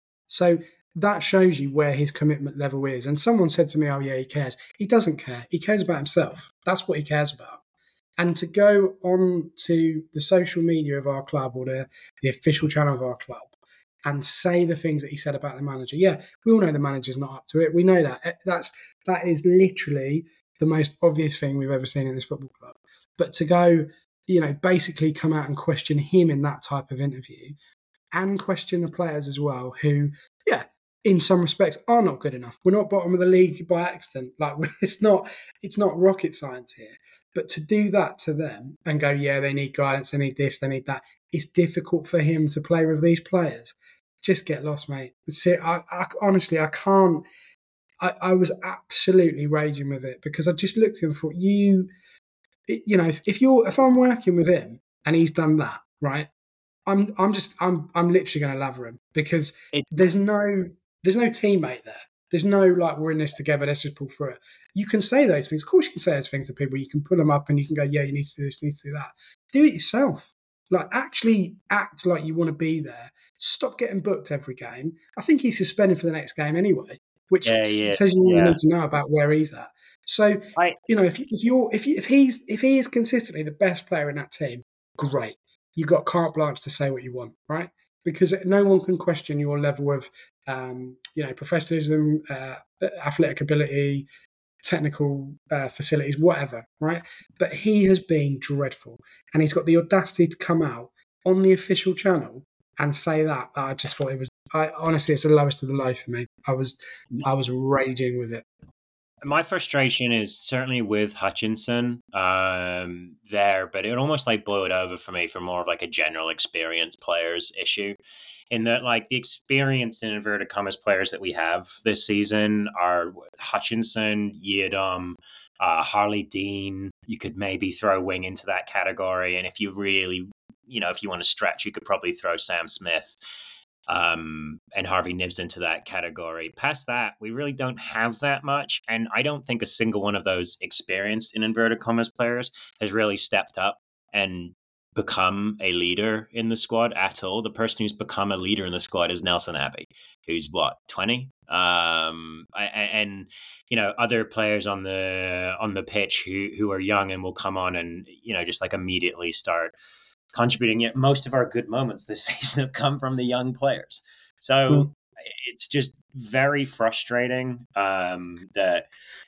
So that shows you where his commitment level is. And someone said to me, oh yeah, he cares. He doesn't care. He cares about himself. That's what he cares about. And to go on to the social media of our club or the, the official channel of our club and say the things that he said about the manager. Yeah, we all know the manager's not up to it. We know that. That's, that is literally the most obvious thing we've ever seen in this football club. But to go, you know, basically come out and question him in that type of interview and question the players as well, who, yeah, in some respects are not good enough. We're not bottom of the league by accident. Like, it's not, it's not rocket science here. But to do that to them and go, yeah, they need guidance, they need this, they need that, it's difficult for him to play with these players. Just get lost, mate. See, I, I, honestly, I can't. I, I was absolutely raging with it because I just looked at him and thought, you, you know, if, if you're, if I'm working with him and he's done that, right, I'm, I'm just, I'm, I'm literally going to lather him because it's, there's no, there's no teammate there. There's no, like, we're in this together, let's just pull through it. You can say those things. Of course you can say those things to people. You can pull them up and you can go, yeah, you need to do this, you need to do that. Do it yourself. Like, actually act like you want to be there. Stop getting booked every game. I think he's suspended for the next game anyway, which yeah, yeah, tells you all yeah. you need to know about where he's at. So, I, you know, if, if, you're, if, you, if, he's, if he is consistently the best player in that team, great. You've got carte blanche to say what you want, right? Because no one can question your level of, um, you know, professionalism, uh, athletic ability, technical uh, facilities, whatever, right? But he has been dreadful. And he's got the audacity to come out on the official channel and say that. I just thought it was, I honestly, it's the lowest of the low for me. I was, I was raging with it. My frustration is certainly with Hutchinson um, there, but it almost like blew it over for me for more of like a general experience players issue. In that, like, the experienced in inverted commas players that we have this season are Hutchinson, Yiadom, uh, Harley Dean. You could maybe throw Wing into that category, and if you really, you know, if you want to stretch, you could probably throw Sam Smith um, and Harvey Nibbs into that category. Past that, we really don't have that much, and I don't think a single one of those experienced in inverted commas players has really stepped up and become a leader in the squad at all. The person who's become a leader in the squad is Nelson Abbey, who's what, twenty? Um, and, you know, other players on the on the pitch who who are young and will come on and, you know, just like immediately start contributing. Yet most of our good moments this season have come from the young players. So mm. it's just very frustrating um, that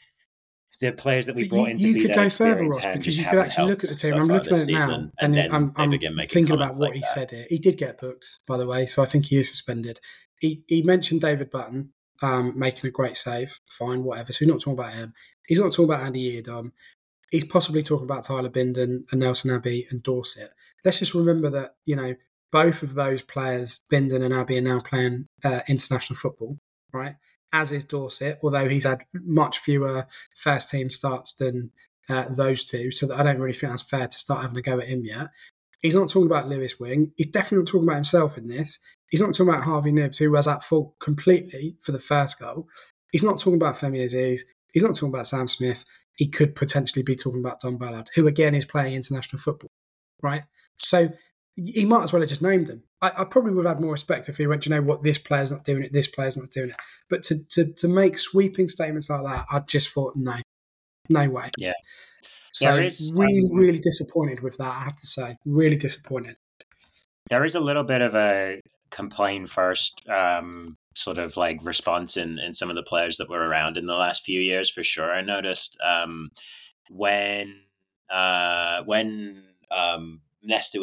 the players that we brought you, in to you be could that go further, Ross, because you could actually look at the team. So I'm looking at it now, and, and, and I'm, I'm thinking about what like he that. said here. He did get booked, by the way, so I think he is suspended. He he mentioned David Button um, making a great save. Fine, whatever. So he's not talking about him. He's not talking about Andy Yiadom. He's possibly talking about Tyler Bindon and Nelson Abbey and Dorset. Let's just remember that, you know, both of those players, Bindon and Abbey, are now playing uh, international football, right? As is Dorset, although he's had much fewer first team starts than uh, those two, so that I don't really think that's fair to start having a go at him yet. He's not talking about Lewis Wing. He's definitely not talking about himself in this. He's not talking about Harvey Nibbs, who was at fault completely for the first goal. He's not talking about Femi Aziz. He's not talking about Sam Smith. He could potentially be talking about Don Ballard, who again is playing international football, right? So he might as well have just named him. I, I probably would have had more respect if he went, you know what, this player's not doing it, this player's not doing it. But to, to, to make sweeping statements like that, I just thought, no, no way. Yeah. So is, really, um, really disappointed with that, I have to say. Really disappointed. There is a little bit of a complain first um, sort of like response in, in some of the players that were around in the last few years, for sure. I noticed um, when uh, when um, Nesta was beaten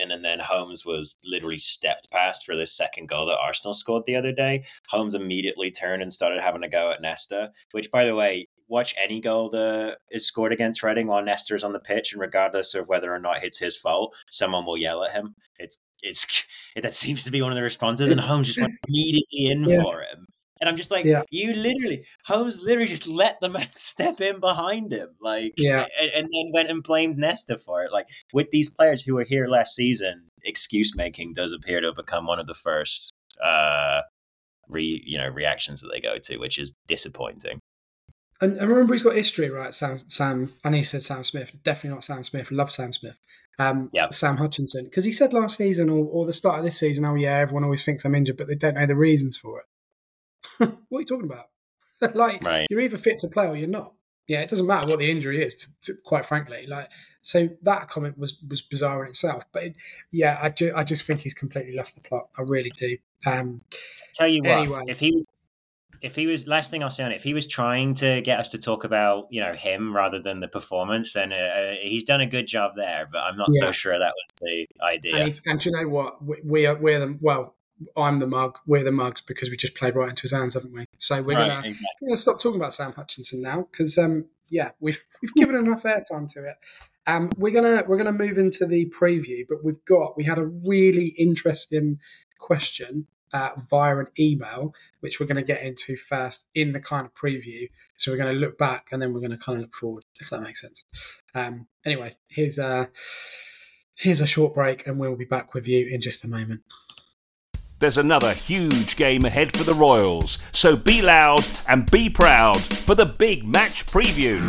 in, and then Holmes was literally stepped past for this second goal that Arsenal scored the other day. Holmes immediately turned and started having a go at Nesta, which, by the way, watch any goal that is scored against Reading while Nesta's on the pitch, and regardless of whether or not it's his fault, someone will yell at him. It's it's it, that seems to be one of the responses, and Holmes just went immediately in yeah. for him. And I'm just like, yeah. you literally, Holmes literally just let the man step in behind him, like, yeah. and, and then went and blamed Nesta for it. Like, with these players who were here last season, excuse making does appear to have become one of the first, uh, re you know, reactions that they go to, which is disappointing. And, and remember, he's got history, right? Sam, Sam. I know you said Sam Smith. Definitely not Sam Smith. I love Sam Smith. Um, yep. Sam Hutchinson, because he said last season or, or the start of this season, oh yeah, everyone always thinks I'm injured, but they don't know the reasons for it. What are you talking about? Like, right. You're either fit to play or you're not. Yeah, it doesn't matter what the injury is, to, to, quite frankly. Like, so that comment was, was bizarre in itself. But it, yeah, I, ju- I just think he's completely lost the plot. I really do. Um, Tell you what, anyway. if he was, if he was, last thing I'll say on it, if he was trying to get us to talk about, you know, him rather than the performance, then uh, he's done a good job there. But I'm not yeah. so sure that was the idea. And, and do you know what? We, we are we're the well. I'm the mug. We're the mugs because we just played right into his hands, haven't we? So we're right, gonna exactly. we're gonna stop talking about Sam Hutchinson now because um yeah we've we've given enough airtime to it. Um we're gonna we're gonna move into the preview, but we've got we had a really interesting question uh, via an email, which we're going to get into first in the kind of preview. So we're going to look back and then we're going to kind of look forward, if that makes sense. Um anyway, here's a here's a short break, and we'll be back with you in just a moment. There's another huge game ahead for the Royals, so be loud and be proud for the big match preview.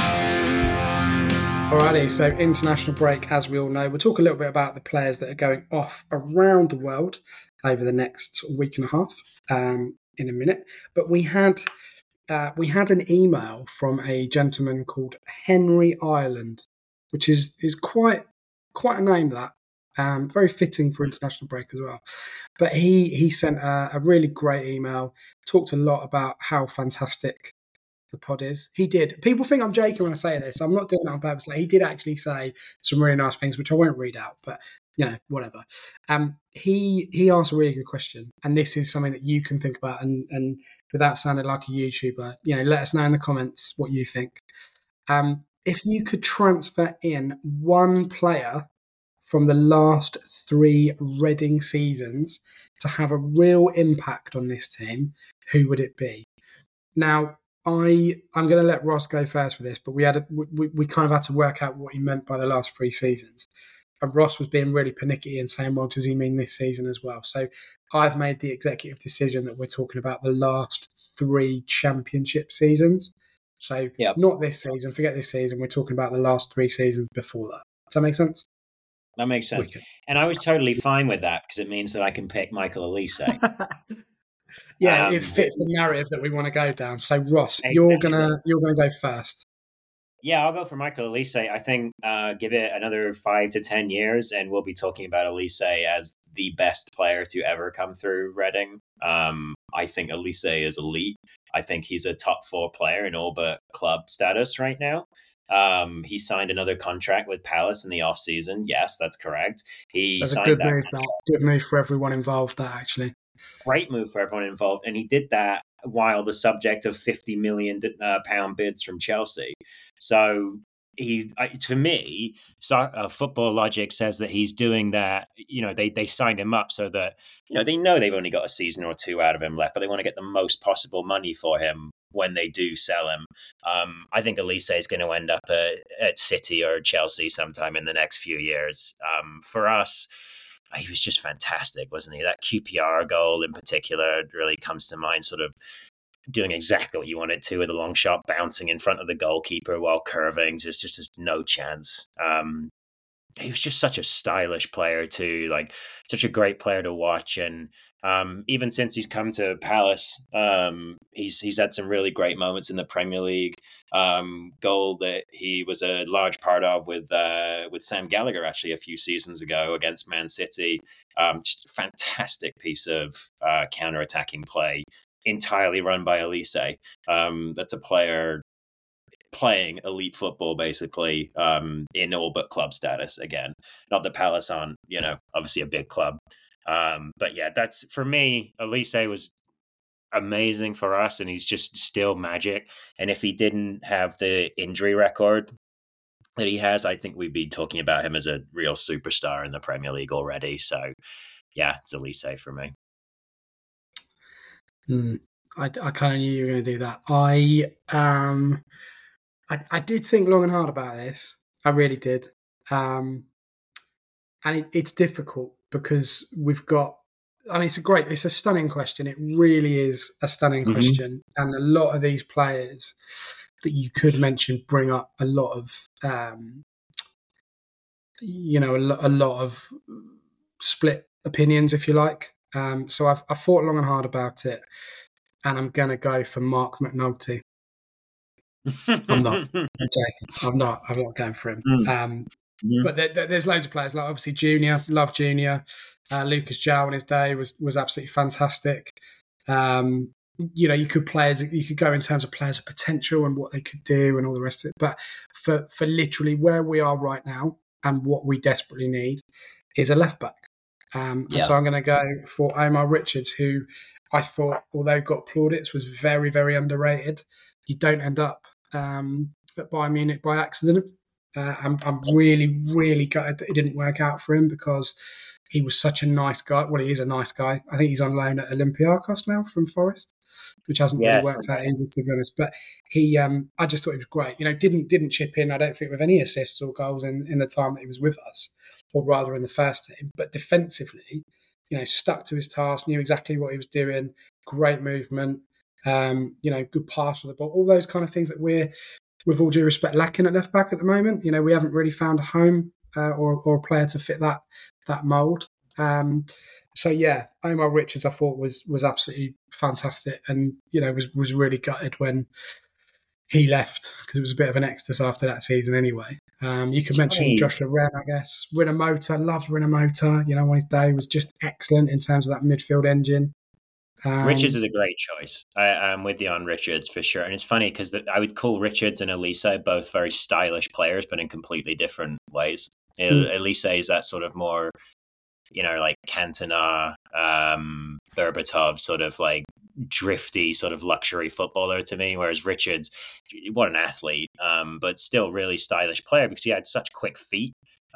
Alrighty, so international break, as we all know. We'll talk a little bit about the players that are going off around the world over the next week and a half um, in a minute. But we had uh, we had an email from a gentleman called Henry Ireland, which is is quite quite a name, that. Um, very fitting for international break as well. But he he sent a, a really great email, talked a lot about how fantastic the pod is. He did. People think I'm joking when I say this. I'm not doing it on purpose. Like, he did actually say some really nice things, which I won't read out, but, you know, whatever. Um, he he asked a really good question, and this is something that you can think about, and, and without sounding like a YouTuber, you know, let us know in the comments what you think. Um, if you could transfer in one player from the last three Reading seasons to have a real impact on this team, who would it be? Now, I, I'm going to let Ross go first with this, but we had a, we, we kind of had to work out what he meant by the last three seasons. And Ross was being really panicky and saying, well, does he mean this season as well? So I've made the executive decision that we're talking about the last three championship seasons. So yep. Not this season, forget this season. We're talking about the last three seasons before that. Does that make sense? That makes sense. Wicked. And I was totally fine with that because it means that I can pick Michael Elise. yeah, um, it fits the narrative that we want to go down. So Ross, exactly. you're gonna you're gonna go first. Yeah, I'll go for Michael Elise. I think uh, give it another five to ten years, and we'll be talking about Elise as the best player to ever come through Reading. Um, I think Elise is elite. I think he's a top four player in all but club status right now. Um, he signed another contract with Palace in the off season. Yes, that's correct. He that's signed a good that move. That. Good move for everyone involved. That actually, great move for everyone involved, and he did that while the subject of fifty million uh, pound bids from Chelsea. So he, to me, so, uh, football logic says that he's doing that. You know, they they signed him up so that, you know, they know they've only got a season or two out of him left, but they want to get the most possible money for him when they do sell him. Um, I think Elise is going to end up at, at City or Chelsea sometime in the next few years. Um, for us, he was just fantastic, wasn't he? That Q P R goal in particular really comes to mind, sort of doing exactly what you wanted to with a long shot, bouncing in front of the goalkeeper while curving. There's just there's no chance. Um, he was just such a stylish player too, like such a great player to watch. And um, even since he's come to Palace, um, he's he's had some really great moments in the Premier League. Um, goal that he was a large part of with uh, with Sam Gallagher actually a few seasons ago against Man City. Um, just a fantastic piece of uh, counter-attacking play, entirely run by Elise. Um, that's a player playing elite football, basically, um, in all but club status again. Not that Palace aren't, you know, obviously a big club. Um, but yeah, that's, for me, Elise was amazing for us, and he's just still magic. And if he didn't have the injury record that he has, I think we'd be talking about him as a real superstar in the Premier League already. So yeah, it's Elise for me. Mm, I, I kind of knew you were going to do that. I um, I, I did think long and hard about this. I really did. Um, and it, it's difficult because we've got, I mean, it's a great, it's a stunning question. It really is a stunning mm-hmm. question. And a lot of these players that you could mention bring up a lot of, um, you know, a, lo- a lot of split opinions, if you like. Um, so I've, I've thought long and hard about it, and I'm going to go for Mark McNulty. I'm not. I'm joking. I'm not. I'm not going for him. Mm. Um, mm. But there, there, there's loads of players, like obviously Junior, love Junior. Uh, Lucas João in his day was was absolutely fantastic. Um, you know, you could players, you could go in terms of players of potential and what they could do and all the rest of it. But for for literally where we are right now and what we desperately need is a left back. Um, yeah. And so I'm going to go for Omar Richards, who I thought, although got plaudits, was very, very underrated. You don't end up um, at Bayern Munich by accident. Uh, I'm, I'm really, really gutted that it didn't work out for him, because he was such a nice guy. Well, he is a nice guy. I think he's on loan at Olympiacos now from Forest, which hasn't yeah, really worked out either, to be honest. But he, um, I just thought he was great. You know, didn't didn't chip in, I don't think, with any assists or goals in, in the time that he was with us, or rather in the first team. But defensively, you know, stuck to his task, knew exactly what he was doing, great movement, um, you know, good pass with the ball, all those kind of things that we're, with all due respect, lacking at left back at the moment. You know, we haven't really found a home uh, or, or a player to fit that that mould. Um, so yeah, Omar Richards I thought was was absolutely fantastic, and you know was was really gutted when he left, because it was a bit of an exodus after that season anyway. Um, you could mention Josh Loren, I guess. Rinomhota, loved Rinomhota. You know, on his day was just excellent in terms of that midfield engine. Um, Richards is a great choice. I, I'm with you on Richards for sure. And it's funny because I would call Richards and Elise both very stylish players, but in completely different ways. Mm. Elise is that sort of more, you know, like Cantona, um, Berbatov, sort of like drifty sort of luxury footballer to me, whereas Richards, what an athlete, um, but still really stylish player, because he had such quick feet,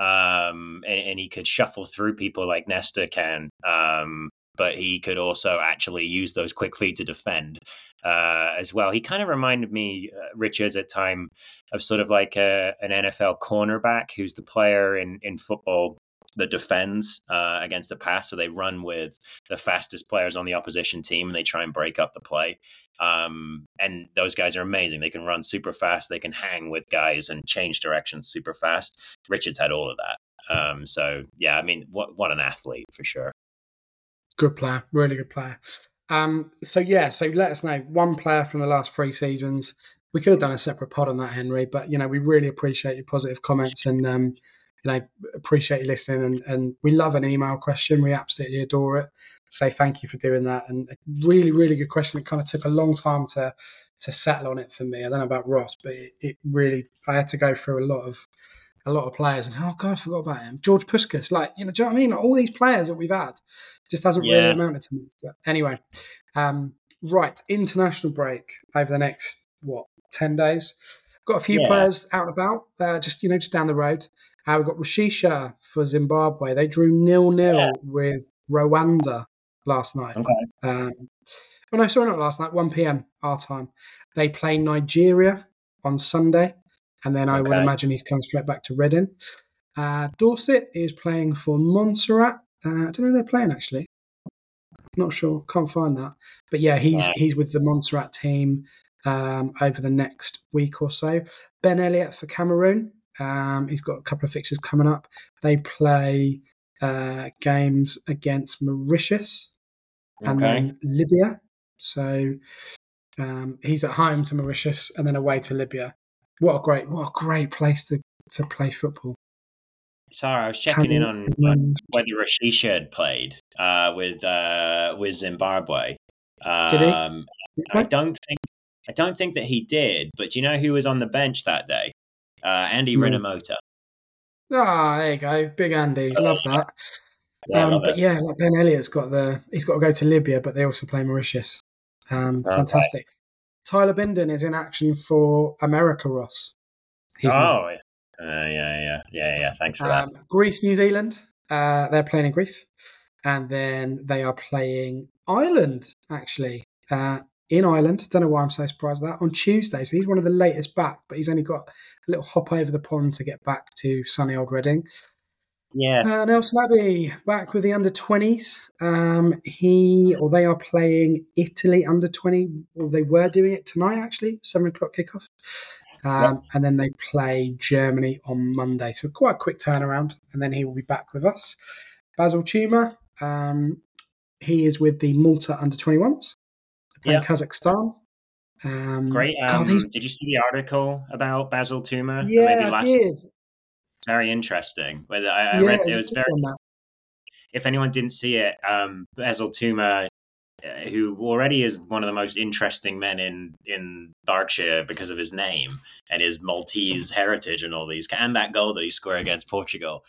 um, and, and he could shuffle through people like Nesta can, um, but he could also actually use those quick feet to defend uh, as well. He kind of reminded me, uh, Richards, at time of sort of like a, an N F L cornerback who's the player in, in football that defends uh, against the pass. So they run with the fastest players on the opposition team and they try and break up the play. Um, and those guys are amazing. They can run super fast. They can hang with guys and change directions super fast. Richards had all of that. Um, so, yeah, I mean, what what an athlete for sure. Good player. Really good player. Um, so, yeah, so let us know. One player from the last three seasons. We could have done a separate pod on that, Henry, but, you know, we really appreciate your positive comments and, um, you know, appreciate you listening, and, and we love an email question. We absolutely adore it. So thank you for doing that. And a really, really good question. It kind of took a long time to to settle on it for me. I don't know about Ross, but it, it really, I had to go through a lot of a lot of players, and oh God, I forgot about him. George Puskas, like, you know, do you know what I mean? Like, all these players that we've had just hasn't yeah. really amounted to much. But anyway, um, right, international break over the next, what, ten days? Got a few yeah. players out and about, uh, just, you know, just down the road. Uh, we've got Rashisha for Zimbabwe. They drew nil-nil yeah. with Rwanda last night. Okay. Um, oh, no, sorry, not last night, one p.m. our time. They play Nigeria on Sunday, and then I okay. would imagine he's coming straight back to Reading. Uh, Dorset is playing for Montserrat. Uh, I don't know who they're playing, actually. Not sure. Can't find that. But, yeah, he's yeah. he's with the Montserrat team um, over the next week or so. Ben Elliott for Cameroon. Um, he's got a couple of fixtures coming up. They play uh, games against Mauritius and okay. then Libya. So um, he's at home to Mauritius and then away to Libya. What a great, what a great place to, to play football. Sorry, I was checking Can in on, on whether Rashisha had played uh, with uh, with Zimbabwe. Um, Did he? I don't think I don't think that he did, but do you know who was on the bench that day? Uh, Andy No. Rinomhota. Ah, there you go, big Andy, love that. Yeah, um, love but it. yeah, like Ben Elliott's got the he's got to go to Libya, but they also play Mauritius. Um, Oh, fantastic. Tyler Binden is in action for America, Ross. He's not. Oh, yeah. Uh, yeah, yeah, yeah, yeah. Thanks for Um, that. Greece, New Zealand. Uh, they're playing in Greece, and then they are playing Ireland actually uh, in Ireland. Don't know why I'm so surprised at that on Tuesday. So he's one of the latest back, but he's only got a little hop over the pond to get back to sunny old Reading. Yeah. Uh, Nelson Abbey back with the under twenties. Um, he or they are playing Italy under twenty. Or they were doing it tonight actually, seven o'clock kickoff. Um, Yep. And then they play Germany on Monday. So quite a quick turnaround. And then he will be back with us. Basil Chuma, um, he is with the Malta under twenty-ones. They're playing Yep. Kazakhstan. Um, Great. Um, God, these, Did you see the article about Basil Tuma? yeah, Maybe I last. did. Very interesting. But I, I Yeah, read it it was was a good very. one, that. If anyone didn't see it, um, Basil Tuma, uh, who already is one of the most interesting men in in Berkshire because of his name and his Maltese heritage and all these, and that goal that he scored against Portugal.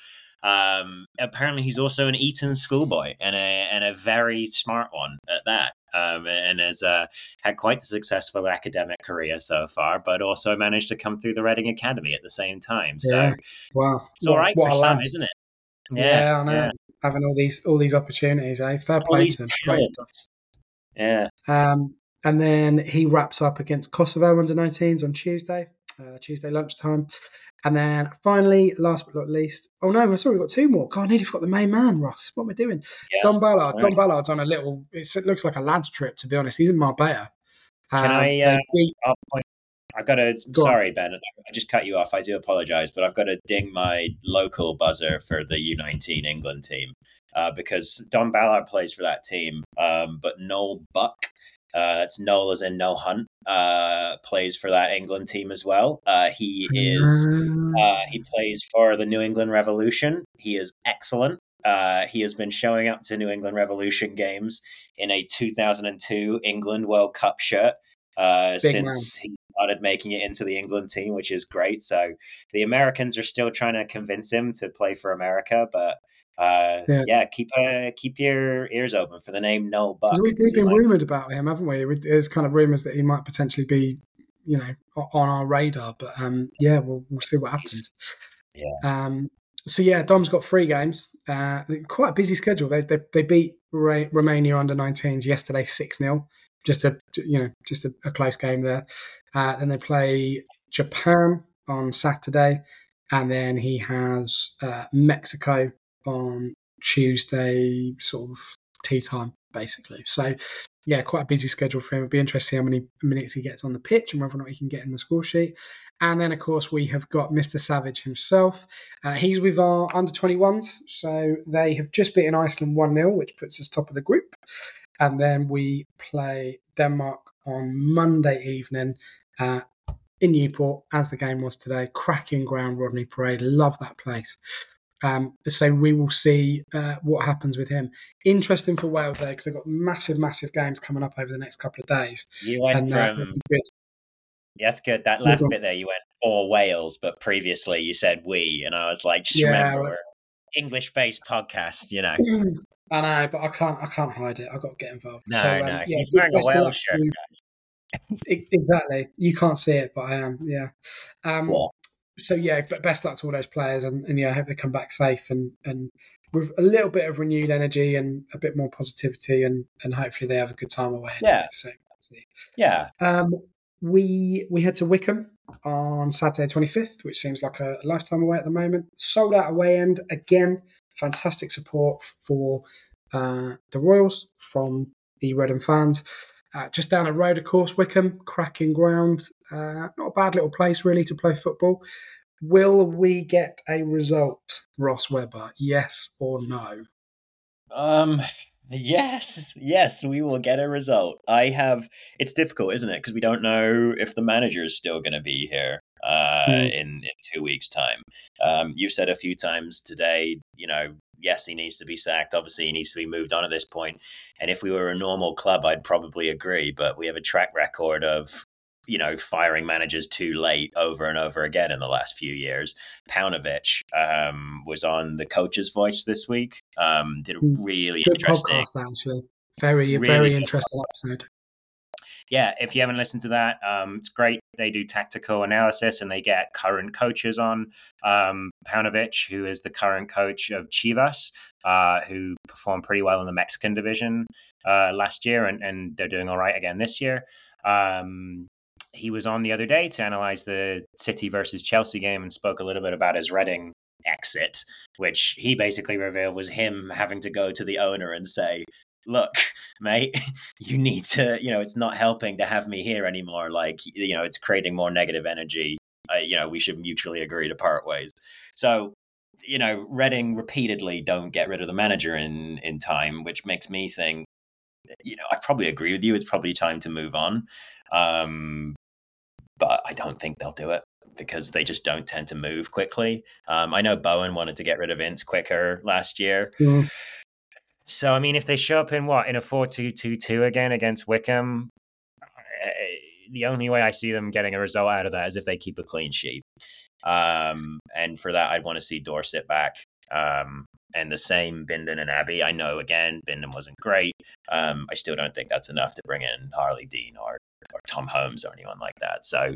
Um, apparently, he's also an Eton schoolboy and a and a very smart one at that. Um, and has uh, had quite the successful academic career so far, but also managed to come through the Reading Academy at the same time. So Yeah. Wow. it's all What- right what for a some, lad. isn't it? Yeah, I know. yeah. Having all these all these opportunities, eh? Fair All play these to him. Great stuff. talents. Yeah. Um, and then he wraps up against Kosovo under nineteens on Tuesday, uh, Tuesday lunchtime. And then finally, last but not least, oh no, I'm sorry, we've got two more. God, I nearly forgot the main man, Ross. What am I doing? Yeah. Don Ballard. All Don right. Ballard's on a little, it's, it looks like a lad's trip, to be honest. He's in Marbella. Can Um, I? they Uh, beat, I'll point- I've got to. Go on. Sorry, Ben. I just cut you off. I do apologise, but I've got to ding my local buzzer for the U nineteen England team uh, because Don Ballard plays for that team, um, but Noel Buck, uh, that's Noel as in No Hunt, uh, plays for that England team as well. Uh, he is. Uh, he plays for the New England Revolution. He is excellent. Uh, he has been showing up to New England Revolution games in a two thousand two England World Cup shirt uh, since he started making it into the England team, which is great. So the Americans are still trying to convince him to play for America, but uh, Yeah. yeah, keep uh, keep your ears open for the name Noel Buck. 'Cause we, 'cause we've he been might- rumoured about him, haven't we? There's kind of rumours that he might potentially be, you know, o- on our radar. But um, yeah, we'll, we'll see what happens. Yeah. Um, so yeah, Dom's got three games. Uh, quite a busy schedule. They they, they beat Ra- Romania under nineteens yesterday six nil. Just a you know just a, a close game there. Uh, then they play Japan on Saturday, and then he has uh, Mexico on Tuesday, sort of tea time, basically. So, yeah, quite a busy schedule for him. It'll be interesting to see how many minutes he gets on the pitch and whether or not he can get in the score sheet. And then, of course, we have got Mister Savage himself. Uh, he's with our under twenty-ones. So they have just beaten Iceland one nil, which puts us top of the group. And then we play Denmark on Monday evening uh, in Newport, as the game was today. Cracking ground, Rodney Parade. Love that place. Um, so we will see uh, what happens with him. Interesting for Wales there because they've got massive, massive games coming up over the next couple of days. You went And, uh, from yeah, that's good. That last bit there, you went for Wales, but previously you said we, and I was like, just Yeah, remember well- we're English-based podcast, you know. I know, but I can't. I can't hide it. I've got to get involved. No, so, um, no, yeah, he's wearing a best of luck Wales shirt, to- guys. E- Exactly. You can't see it, but I am. Yeah. Um, What? So yeah, but best luck to all those players, and, and yeah, I hope they come back safe and, and with a little bit of renewed energy and a bit more positivity, and, and hopefully they have a good time away. Yeah. So, Yeah, um, we we head to Wickham on Saturday twenty-fifth, which seems like a lifetime away at the moment. Sold out away end again. Fantastic support for uh, the Royals from the Reading fans. Uh, just down the road, of course, Wickham, cracking ground. Uh, not a bad little place, really, to play football. Will we get a result, Ross Webber? Yes or no? Um, yes, yes, we will get a result. I have. It's difficult, isn't it? Because we don't know if the manager is still going to be here uh, Mm. in in two weeks' time. Um, you've said a few times today, you know, yes, he needs to be sacked. Obviously, he needs to be moved on at this point. And if we were a normal club, I'd probably agree. But we have a track record of you know, firing managers too late over and over again in the last few years. Paunovic um, was on the Coach's Voice this week. Um, did a really Good interesting podcast, actually. Very, really very good interesting episode. Yeah, if you haven't listened to that, um, it's great. They do tactical analysis and they get current coaches on. Um, Paunovic, who is the current coach of Chivas, uh, who performed pretty well in the Mexican division uh, last year, and, and they're doing all right again this year. Um, he was on the other day to analyze the City versus Chelsea game and spoke a little bit about his Reading exit, which he basically revealed was him having to go to the owner and say, look, mate, you need to, you know, it's not helping to have me here anymore. Like, you know, it's creating more negative energy. Uh, you know, we should mutually agree to part ways. So, you know, Reading repeatedly don't get rid of the manager in, in time, which makes me think, you know, I probably agree with you. It's probably time to move on. Um, but I don't think they'll do it because they just don't tend to move quickly. Um, I know Bowen wanted to get rid of Ince quicker last year. Mm. So, I mean, if they show up in what, in a four two two two again against Wickham, uh, the only way I see them getting a result out of that is if they keep a clean sheet. Um, and for that, I'd want to see Dorset back. Um, and the same Bindon and Abbey. I know, again, Bindon wasn't great. Um, I still don't think that's enough to bring in Harley Dean or, or Tom Holmes or anyone like that. So,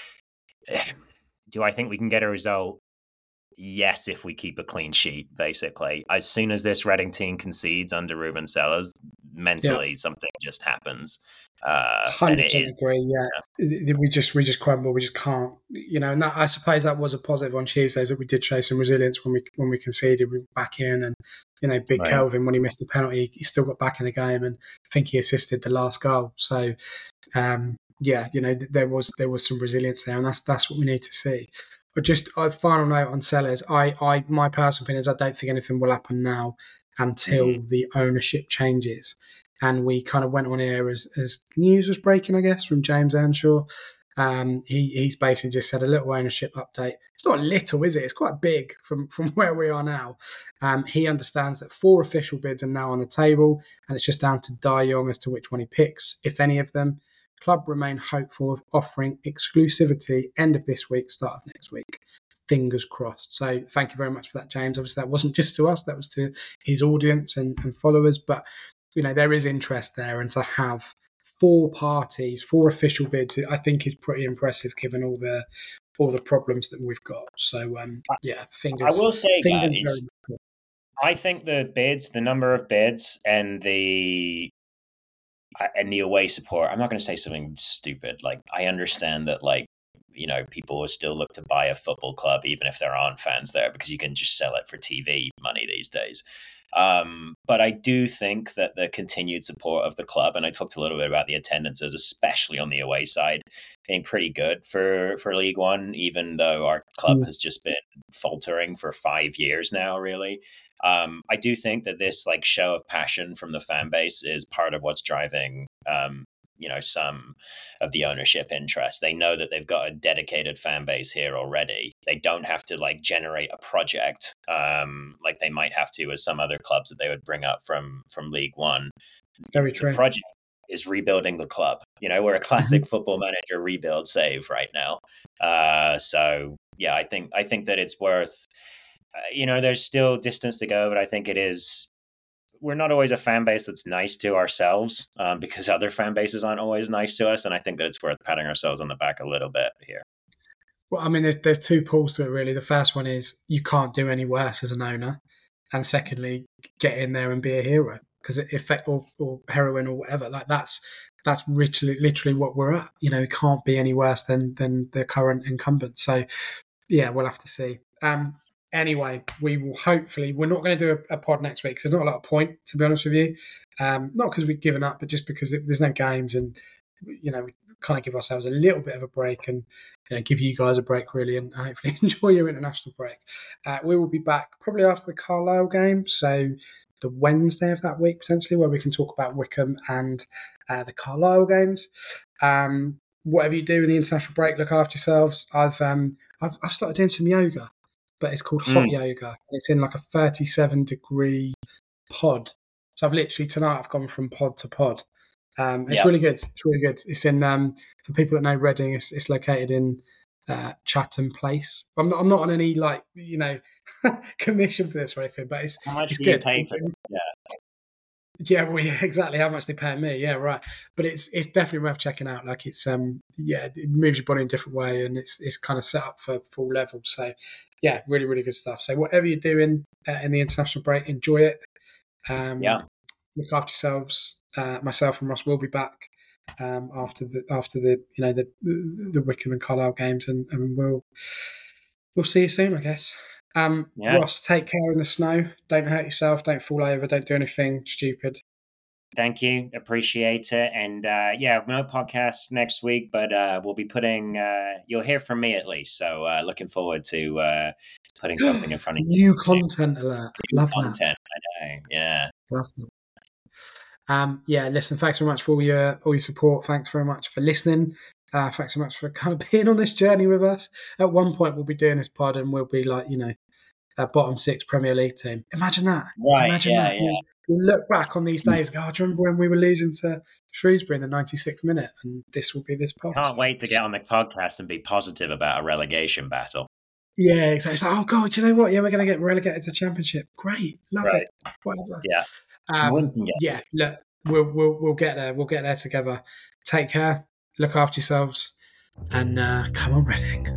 do I think we can get a result? Yes, if we keep a clean sheet, basically. As soon as this Reading team concedes under Ruben Sellers, mentally yeah. something just happens. Uh, one hundred percent agree, yeah. yeah. We just we just crumble, we just can't. You know, and that, I suppose that was a positive on Tuesdays, that we did show some resilience when we when we conceded, we were back in. And, you know, Big right. Kelvin, when he missed the penalty, he still got back in the game, and I think he assisted the last goal. So, um, yeah, you know, there was there was some resilience there, and that's that's what we need to see. But just a final note on Sellers. I, I, my personal opinion is I don't think anything will happen now until mm-hmm. the ownership changes. And we kind of went on here as, as news was breaking, I guess, from James Earnshaw. Um, he, he's basically just said a little ownership update. It's not little, is it? It's quite big from, from where we are now. Um, he understands that four official bids are now on the table, and it's just down to De Jong as to which one he picks, if any of them. Club remain hopeful of offering exclusivity end of this week, start of next week. Fingers crossed. So thank you very much for that, James. Obviously, that wasn't just to us, that was to his audience and, and followers. But, you know, there is interest there. And to have four parties, four official bids, I think is pretty impressive given all the all the problems that we've got. So, um, yeah, fingers I will say, fingers guys, very much. I think the bids, the number of bids and the and the away support, I'm not going to say something stupid. Like, I understand that, like, you know, people will still look to buy a football club, even if there aren't fans there, because you can just sell it for T V money these days. Um, but I do think that the continued support of the club, and I talked a little bit about the attendances, especially on the away side, being pretty good for, for League One, even though our club mm. has just been faltering for five years now, really. Um, I do think that this like show of passion from the fan base is part of what's driving, um, you know, some of the ownership interest. They know that they've got a dedicated fan base here already. They don't have to like generate a project um, like they might have to as some other clubs that they would bring up from from League One. Very true. The project is rebuilding the club. You know, we're a classic mm-hmm. football manager rebuild save right now. Uh, so yeah, I think I think that it's worth. Uh, you know, there's still distance to go, but I think it is. We're not always a fan base that's nice to ourselves um, because other fan bases aren't always nice to us. And I think that it's worth patting ourselves on the back a little bit here. Well, I mean, there's there's two pulls to it, really. The first one is you can't do any worse as an owner. And secondly, get in there and be a hero because it affect or, or heroine or whatever. Like that's that's literally, literally what we're at. You know, it can't be any worse than than the current incumbent. So, yeah, we'll have to see. Um, Anyway, we will hopefully, we're not going to do a, a pod next week because there's not a lot of point, to be honest with you. Um, not because we've given up, but just because it, there's no games and, you know, we kind of give ourselves a little bit of a break and, you know, give you guys a break really and hopefully enjoy your international break. Uh, we will be back probably after the Carlisle game. So the Wednesday of that week, potentially, where we can talk about Wickham and uh, the Carlisle games. Um, whatever you do in the international break, look after yourselves. I've, um, I've, I've started doing some yoga. But it's called hot mm. yoga. And it's in like a thirty-seven degree pod. So I've literally, tonight I've gone from pod to pod. Um, it's Yep. really good. It's really good. It's in um, for people that know Reading. It's, it's located in uh, Chatham Place. I'm not. I'm not on any like you know commission for this or anything, but it's How much it's do you good. pay for it? Yeah. Yeah, well, yeah, exactly how much they pay me. Yeah, right. But it's it's definitely worth checking out. Like it's um yeah, it moves your body in a different way, and it's it's kind of set up for full level. So yeah, really really good stuff. So whatever you're doing uh, in the international break, enjoy it. Um, Yeah. Look after yourselves. Uh, myself and Ross will be back um, after the after the you know the the Wickham and Carlisle games, and, and we'll we'll see you soon, I guess. Um, Yeah. Ross, take care in the snow. Don't hurt yourself. Don't fall over. Don't do anything stupid. Thank you. Appreciate it. And uh, yeah, no podcast next week, but uh, we'll be putting, uh, you'll hear from me at least. So uh, looking forward to uh, putting something in front of you. New content alert. New Love content. that. I know. Yeah. Love that. Um, yeah, listen, thanks very much for all your all your support. Thanks very much for listening. Uh, thanks so much for kind of being on this journey with us. At one point, we'll be doing this pod and we'll be like, you know, a bottom six Premier League team. Imagine that. Right. Imagine yeah. that. Yeah. We'll, we'll look back on these days and go, oh, do you remember when we were losing to Shrewsbury in the ninety-sixth minute? And this will be this pod. Can't wait to get on the podcast and be positive about a relegation battle. Yeah, exactly. It's like, oh, God, you know what? Yeah, we're going to get relegated to Championship. Great. Love Right. it. Whatever. Yeah. Um, Win some games. yeah, look, we'll, we'll, we'll get there. We'll get there together. Take care. Look after yourselves. And uh, come on, Reading.